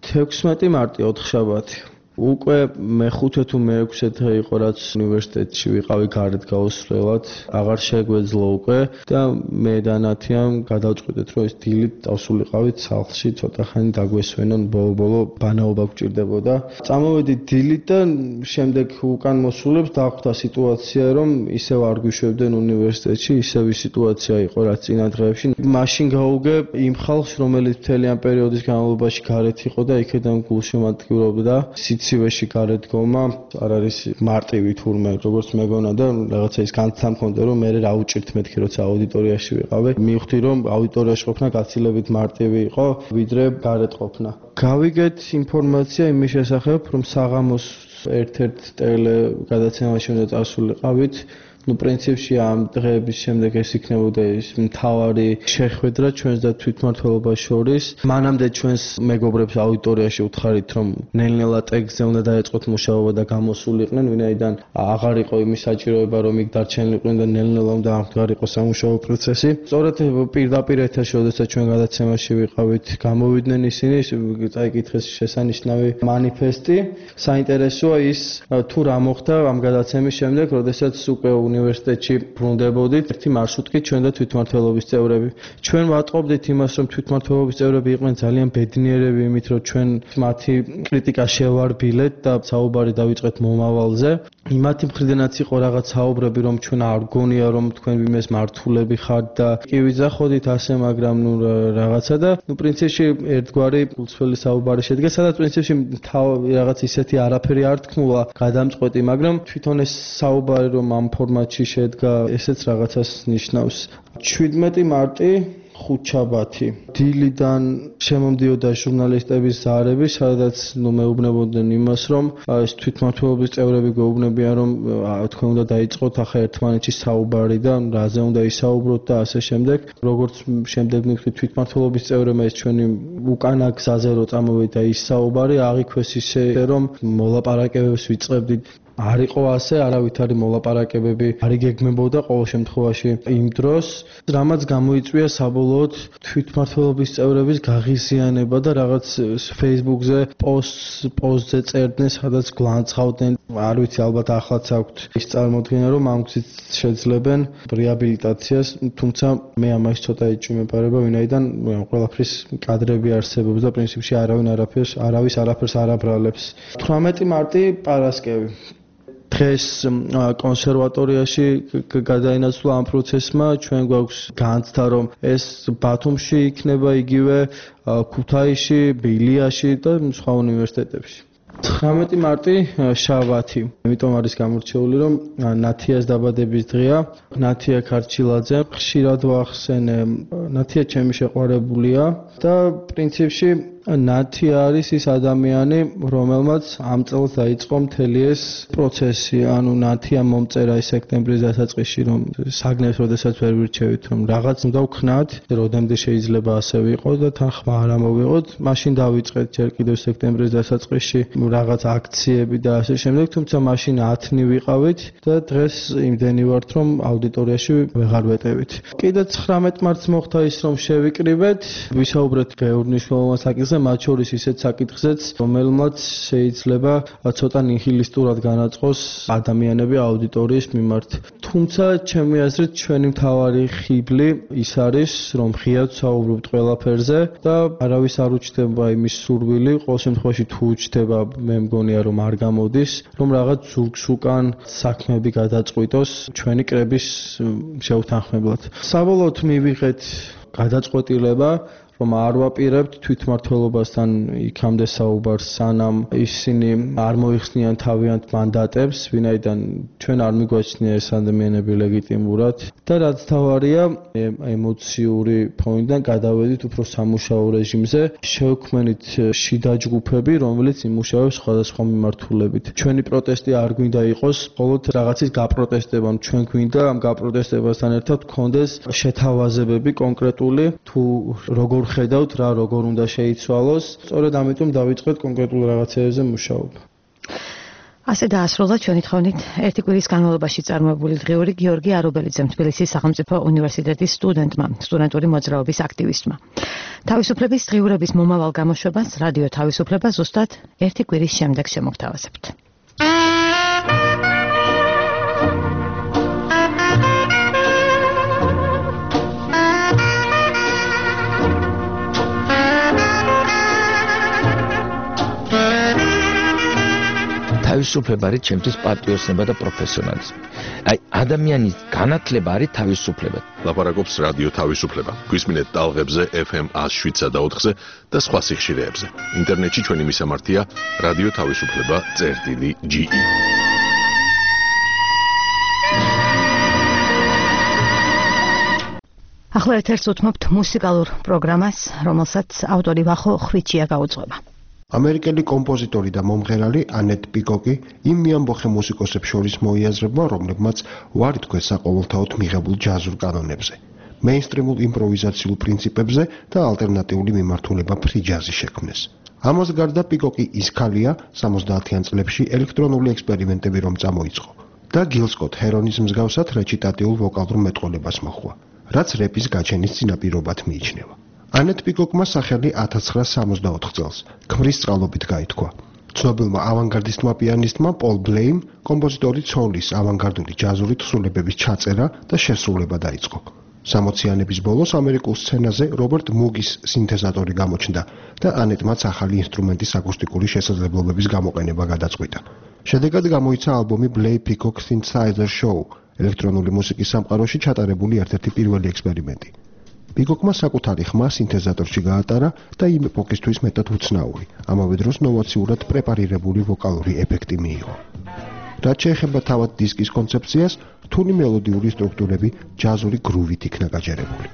16 მარტი 4 შაბათი. უკვე მე-5 თუ მე-6 დღე იყო, რაც უნივერსიტეტში ვიყავი გარეთ გაუსვლელად, აღარ შეგვეძლო უკვე და მე და ნათიამ გადავწყვიტეთ, რომ ეს დილით დავსულიყავით სახლში, ცოტა ხანი დაგვესვენონ, ბოლო-ბოლო ბანაობა გვჭირდებოდა. წამოვედით დილით და შემდეგ უკან მოსულებს დახვდა სიტუაცია, რომ ისევ არ გვიშვებდნენ უნივერსიტეტში, ისევ ის სიტუაცია იყო, რაც წინა დღეებში. მაშინ გავუგე იმ ხალხს, რომელიც მთელი ამ პერიოდის განმავლობაში გარეთ იყო და იქედან გულშემატკივრობდა. სიცივეში გარეთგომა არ არის მარტივი თურმე, როგორც მეგონა და რაღაცა ის განცდა მქონდა, რომ მე რა უჭირთ მეთქი, როცა აუდიტორიაში ვიყავე. მივხვდი, რომ აუდიტორიაში ყოფნა გაცილებით მარტივი იყო, ვიდრე გარეთ ყოფნა. გავიგეთ ინფორმაცია იმის შესახებ, რომ საღამოს ერთ-ერთ ტელე გადაცემაში უნდა წასულიყავით პრინციპში ამ დღეების შემდეგ ეს იქნებოდა ის მთავარი შეხვედრა ჩვენს და თვითმმართველობას შორის. მანამდე ჩვენს მეგობრებს აუდიტორიაში უთხარით, რომ ნელ-ნელა ტექსტზე უნდა დაეწყოთ მუშაობა და გამოსულიყვნენ, ვინაიდან აღარ იყო იმის საჭიროება, რომ იქ დარჩენილიყვნენ და ნელ-ნელა უნდა აღდგარ იყოს სამუშაო პროცესი. სწორედ პირდაპირ ეთერში, როდესაც ჩვენ გადაცემაში ვიყავით, გამოვიდნენ ისინი, წაიკითხეს შესანიშნავი მანიფესტი. საინტერესოა ის, თუ რა მოხდა ამ გადაცემის შემდეგ, როდესაც უკვე უნივერსიტეტში ბრუნდებოდით, ერთი მარშრუტკით ჩვენ და თვითმმართველობის წევრები. ჩვენ ვატყობდით იმას, რომ თვითმმართველობის წევრები იყვნენ ძალიან ბედნიერები იმით, რომ ჩვენ მათი კრიტიკა შევარბილეთ და საუბარი დავიწყეთ მომავალზე. იმათი მხრიდანაც იყო რაღაც საუბრები, რომ ჩვენ არ გონია, რომ თქვენ იმეს მართულები ხართ და კი ვიძახოდით ასე, მაგრამ რაღაცა და პრინციპში ერთგვარი გულწრფელი საუბარი შედგა, სადაც პრინციპში რაღაც ისეთი არაფერი არ თქმულა გადამწყვეტი, მაგრამ თვითონ ეს საუბარი რომ ამ ფორმატში შედგა, ესეც რაღაცას ნიშნავს. 17 მარტი ხუთშაბათი. დილიდან შემომდიოდა ჟურნალისტების ზარები, სადაც მეუბნებოდნენ იმას, რომ ეს თვითმმართველობის წევრები გვეუბნებიან, რომ თქვენ უნდა დაიწყოთ ახლა ერთმანეთში საუბარი და რაზე უნდა ისაუბროთ და ასე შემდეგ. როგორც შემდეგ მივხვდით თვითმმართველობის წევრებმა ეს ჩვენი უკანა გზაზე რო წამოვიდა და ის საუბარი აღიქვეს ისე, რომ მოლაპარაკებებს ვიწყებდით. არ იყო ასე, არავით არის მოლაპარაკებები, არ იგეგმებოდა ყოველ შემთხვევაში იმ დროს, რამაც გამოიწვია საბოლოოდ თვითმმართველობის წევრების გაღიზიანება და რაღაც Facebook-ზე პოსტზე წერდნენ, სადაც გლანცხავდნენ. არ ვიცი, ალბათ ახლაც აქვთ ის წარმოდგენა, რომ ამ გზით შეძლებენ რეაბილიტაციას, თუმცა მე ამაში ცოტა ეჭვმეპარება, ვინაიდან ყველაფრის კადრები არსებობს და პრინციპში არავის არაფერს არ აბრალებს. 18 მარტი პარასკევი. დღეს კონსერვატორიაში გადაინაცვლა ამ პროცესმა, ჩვენ გვაქვს განცდა, რომ ეს ბათუმში იქნება იგივე, ქუთაისში, ბილიაში და სხვა უნივერსიტეტებში. 19 მარტი შაბათი. იმიტომ არის გამორჩეული, რომ ნათიას დაბადების დღეა. ნათია ქარჩილაძე, ხშირად ვახსენე, ნათია ჩემი შეყვარებულია და პრინციპში ნათია არის ის ადამიანი, რომელმაც ამ წელს დაიწყო მთელი ეს პროცესი. ანუ ნათია მომწერა სექტემბრის დასაწყისში, რომ საგნებს როდესაც ვერ ვირჩევით, რომ რაღაც უნდა ვქნათ, როდემდე შეიძლება ასე ვიყოს და თან ხმა არ ამოვიღოთ. მაშინ დავიწყეთ ჯერ კიდევ სექტემბრის დასაწყისში რაღაც აქციები და ასე შემდეგ, თუმცა მაშინ 10-ნი ვიყავით და დღეს იმდენი ვართ, რომ აუდიტორიაში ვეღარ ვეტევით. კიდე 19 მარტს მოხდა ის, რომ შევიკრიბეთ, ვისაუბრეთ ბევრ მნიშვნელოვან საკითხზე, მათ შორის ისეთ საკითხზეც, რომელმაც შეიძლება ცოტა ნიჰილისტურად განაწყოს ადამიანები აუდიტორიის მიმართ. თუმცა, ჩემი აზრით, ჩვენი მთავარი ხიბლი ის არის, რომ ღიად საუბრობთ ყველაფერზე და არავის არ უჩნდება იმის სურვილი, ყოველ შემთხვევაში თუ უჩნდება, მე მგონია, რომ არ გამოდის, რომ რაღაც ზურგს უკან საქმეები გადაწყვიტოს ჩვენი კრების შეუთანხმებლად. საბოლოოდ მივიღეთ გადაწყვეტილება, რომ არ ვაპირებთ თვითმმართველობასთან იქამდე საუბარს, სანამ ისინი არ მოიხსნიან თავიანთ მანდატებს, ვინაიდან ჩვენ არ მიგვაჩნია ეს ადამიანები ლეგიტიმურად და რაც თავარია, ემოციური ფონიდან გადავედით უფრო სამუშაო რეჟიმზე, შევქმნით შიდა ჯგუფები, რომელიც იმუშავებს სხვადასხვა მიმართულებით. ჩვენი პროტესტი არ გვინდა იყოს მხოლოდ რაღაცის გაპროტესტება, ჩვენ გვინდა ამ გაპროტესტებასთან ერთად გქონდეს შეთავაზებები კონკრეტული, თუ როგორ ხედავთ რა როგორ უნდა შეიცვალოს, სწორედ ამიტომ დავიწყეთ კონკრეტულ რაღაცებზე მუშაობა. ასე დაასრულა ჩვენი თხოვნით ერთი კვირის განმავლობაში წარმოებული დღიური გიორგი არობელიძემ, თბილისის სახელმწიფო უნივერსიტეტის სტუდენტმა, სტუდენტური მოძრაობის აქტივისტმა. თავისუფლების დღიურების მომავალ გამოშვებას რადიო თავისუფლება ზუსტად ერთი კვირის შემდეგ შემოგთავაზებთ. თავისუფლება არის ჩემთვის პატრიოტიზმი და პროფესიონალიზმი. აი ადამიანის განათლება არის თავისუფლება. ლაპარაკობს რადიო თავისუფლება. გვისმინეთ ტალღებზე FM 107 და 4-ზე და სხვა სიხშირეებზე. ინტერნეტში ჩვენი მისამართია რადიო თავისუფლება.ge. ახლა ერთერს უთმობთ მუსიკალურ პროგრამას, რომელსაც ავტორი ვახო ხვიჩია გაუძღვება. ამერიკელი კომპოზიტორი და მომღერალი ანეტ პიკოკი იმ მიამბოხე მუსიკოსებს შორის მოიაზრება, რომლებმაც უარი თქვეს საყოველთაოდ მიღებულ ჯაზურ კანონებზე, მეინსტრიმულ იმპროვიზაციულ პრინციპებზე და ალტერნატიული მიმართულება ფრი ჯაზის შექმნეს. ამას გარდა პიკოკი ის ქალია 70-იან წლებში ელექტრონული ექსპერიმენტები რომ წამოიწყო და გილ სკოტ ჰერონის მსგავსად რეჩიტატიულ ვოკალურ მეტყოლებას მოჰყვა, რაც რეპის გაჩენის წინაპირობად მიიჩნევა. ანეტ პიკოკმა სახელი 1964 წელს ქმრის წყალობით გაითქვა. ცნობილმა ავანგარდისტმა პიანისტმა პოლ ბლეიმ კომპოზიტორი ცოლის ავანგარდული ჯაზური თხზულებების ჩაწერა და შესრულება დაიწყო. 60-იანების ბოლოს ამერიკულ სცენაზე რობერტ მუგის სინთეზატორი გამოჩნდა და ანეტმაც ახალი ინსტრუმენტის აკუსტიკური შესაძლებლობების გამოყენება გადაწყვიტა. შედეგად გამოიცა ალბომი Play Peacock Synthesizer Show, ელექტრონული მუსიკის სამყაროში ჩატარებული ერთ-ერთი პირველი ექსპერიმენტი. პიკოკმა საკუთარი ხმა სინთეზატორში გაატარა და იმ ეპოქისთვის მეტად უცნაური, ამავე დროს ნოვაციურად პრეპარირებული ვოკალური ეფექტი მიიღო. რაც შეეხება თავად დისკის კონცეფციას, რთული მელოდიური სტრუქტურები ჯაზური გრუვით იქნა გაჯერებული.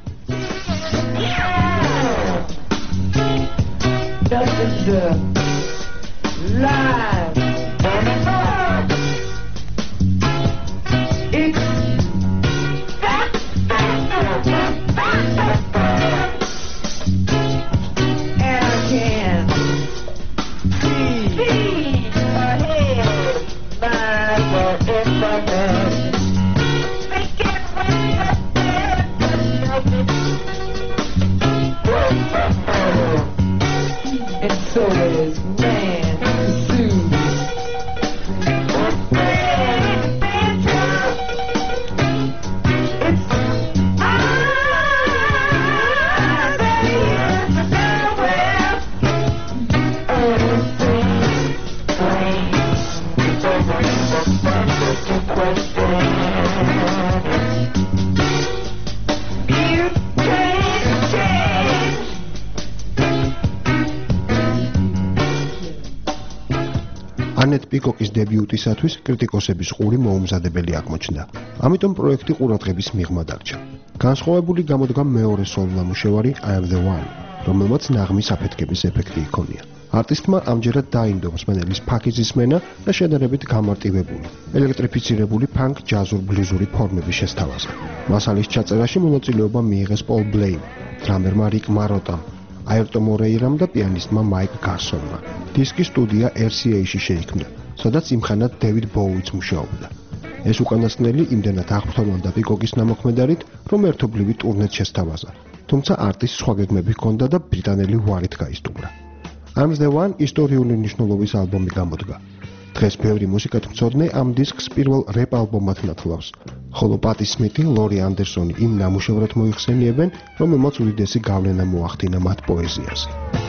ანეტ პიკოკის დებიუტისათვის კრიტიკოსების ყური მოუმზადებელი აღმოჩნდა. ამიტომ პროექტი ყურადღების მიღმა დარჩა. განსხვავებული გამოდგა მეორე სოლო-ნამუშევარი I Am The One, რომელმაც ნაღმის აფეთქების ეფექტი იქონია. არტისტმა ამჯერად დაინდო მსმენელის ფაქიზის სმენა და შედარებით გამარტივებული, ელექტრიფიცირებული ფანკ ჯაზურ ბლუზური ფორმების შესთავაზა. მასალის ჩაწერაში მონაწილეობა მიიღეს პოლ ბლეიმ, დრამერმა რიკ მაროტამ, აერტო მორეირამ და პიანისტმა მაიკ გარსონმა. დისკის სტუდია RCA-ში შეიქმნა, სადაც იმხანად დევიდ ბოუიც მუშაობდა. ეს უკანასკნელი იმდენად აღფრთოვანდა პიკოკის ნამოქმედარით, რომ ერთობლივი ტურნეც შესთავაზა, თუმცა არტის სხვა გეგმები ჰქონდა და ბრიტანელი უარით გაისტუმრა. I'm The One ისტორიული მნიშვნელობის ალბომი გამოდგა. დღეს ბევრი მუსიკათმცოდნე ამ დისკს პირველ რეპ ალბომად ნათლავს, ხოლო პატი სმითი, ლორი ანდერსონი იმ ნამუშევრად მოიხსენიებენ, რომელმაც უდიდესი გავლენა მოახდინა მათ პოეზიაზე.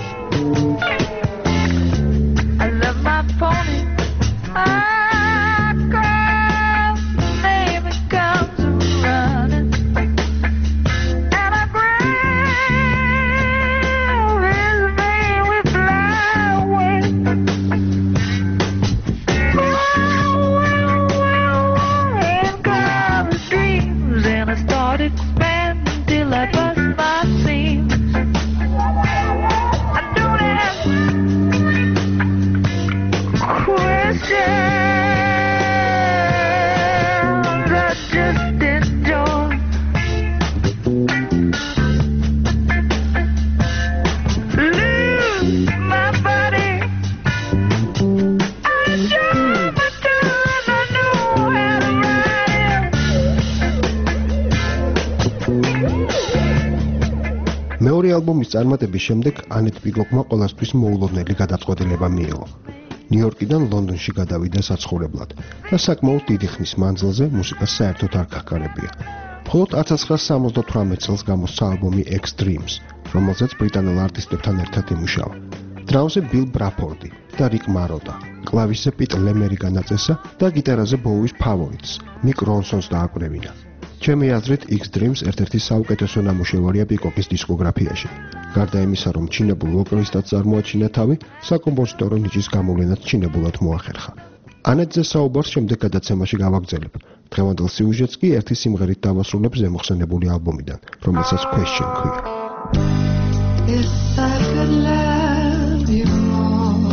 მეორე ალბომის წარმატების შემდეგ ანეტ პიკოკმა ყოველთვის მოულოდნელი გადაწყვეტილება მიიღო. ნიუ-იორკიდან ლონდონში გადავიდა საცხოვრებლად და საკმაოდ დიდი ხნის მანძილზე მუსიკას საერთოდ არ გახარებია. მხოლოდ 1978 წელს გამოსცა ალბომი X-Dreams, რომელზეც ბრიტანელ არტისტებთან ერთად იმუშავა. დრამზე ბილ ბრაფორდი და რიკ მაროტა, კლავიშზე პიტ ლემერი განაწესა და გიტარაზე ბოუის ფავორიტს, მიკ რონსონს დააკვრევინა. ჩემი აზრით X-Dreams ერთ-ერთი საუკეთესო ნამუშევარია პიკოკის დისკოგრაფიაში. გარდა იმისა, რომ ჩინებულ ვოკალისტად წარმოაჩინა თავი, საკომპოზიტორო ნიჭის გამოვლენაც ჩინებულად მოახერხა. ანეტზე საუბარს შემდეგ გადაცემაში გავაგრძელებ. დღევანდელ სიუჟეტს კი ერთი სიმღერით დავასრულებ ზემოხსენებული ალბომიდან, რომელსაც Question ქვია. If I could love you more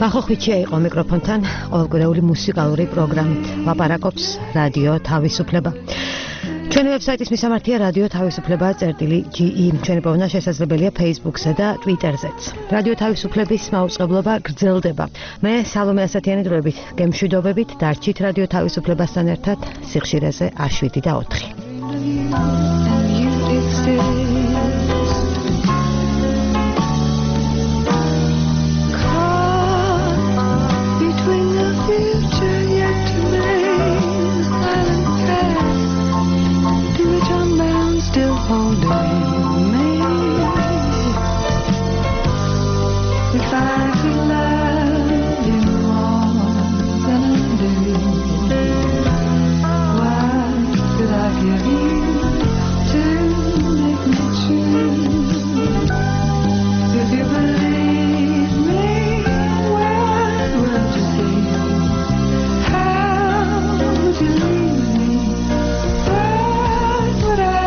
ახოხიჩია იყო მიკროფონთან ყოველკვირეული მუსიკალური პროგრამით. ლაპარაკობს რადიო თავისუფლება. ჩვენი ვებსაიტის მისამართია რადიო თავისუფლება.ge. ჩვენი პოვნა შესაძლებელია Facebook-სა და Twitter-ზეც. რადიო თავისუფლების მაუწყებლობა გრძელდება. მე სალომე ასათიანი დროებით გემშვიდობებით დარჩით რადიო თავისუფლებასთან ერთად სიხშირეზე 7 და 4. Still holding me. If I could love you more than I do, what could I give you to make me choose? If you believe me, what would you say? How would you leave me? What would I?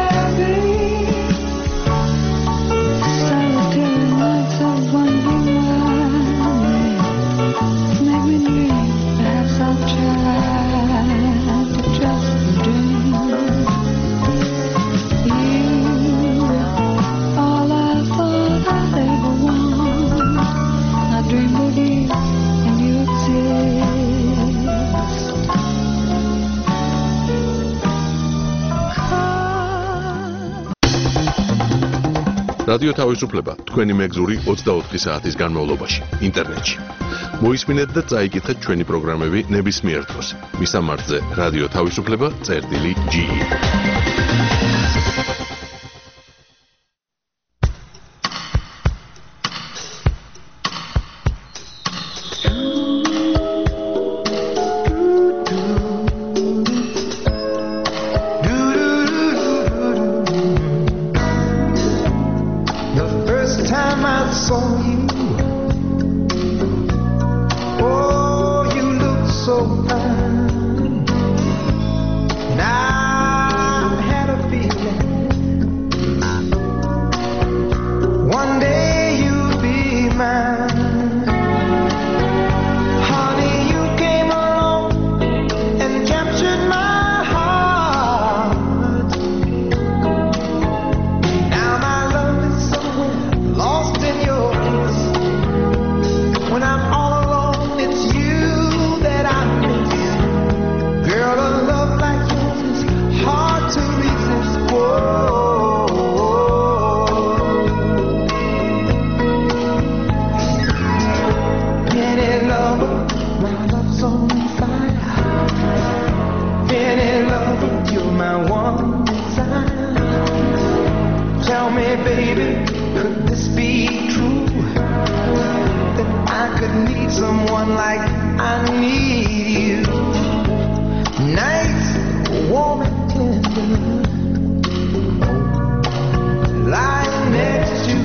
რადიო თავისუფლება თქვენი მეგზური 24 საათის განმავლობაში ინტერნეტში. მოისმინეთ და წაიკითხეთ ჩვენი პროგრამები ნებისმიერ დროს. მისამართზე რადიო თავისუფლება.ge. Lying next to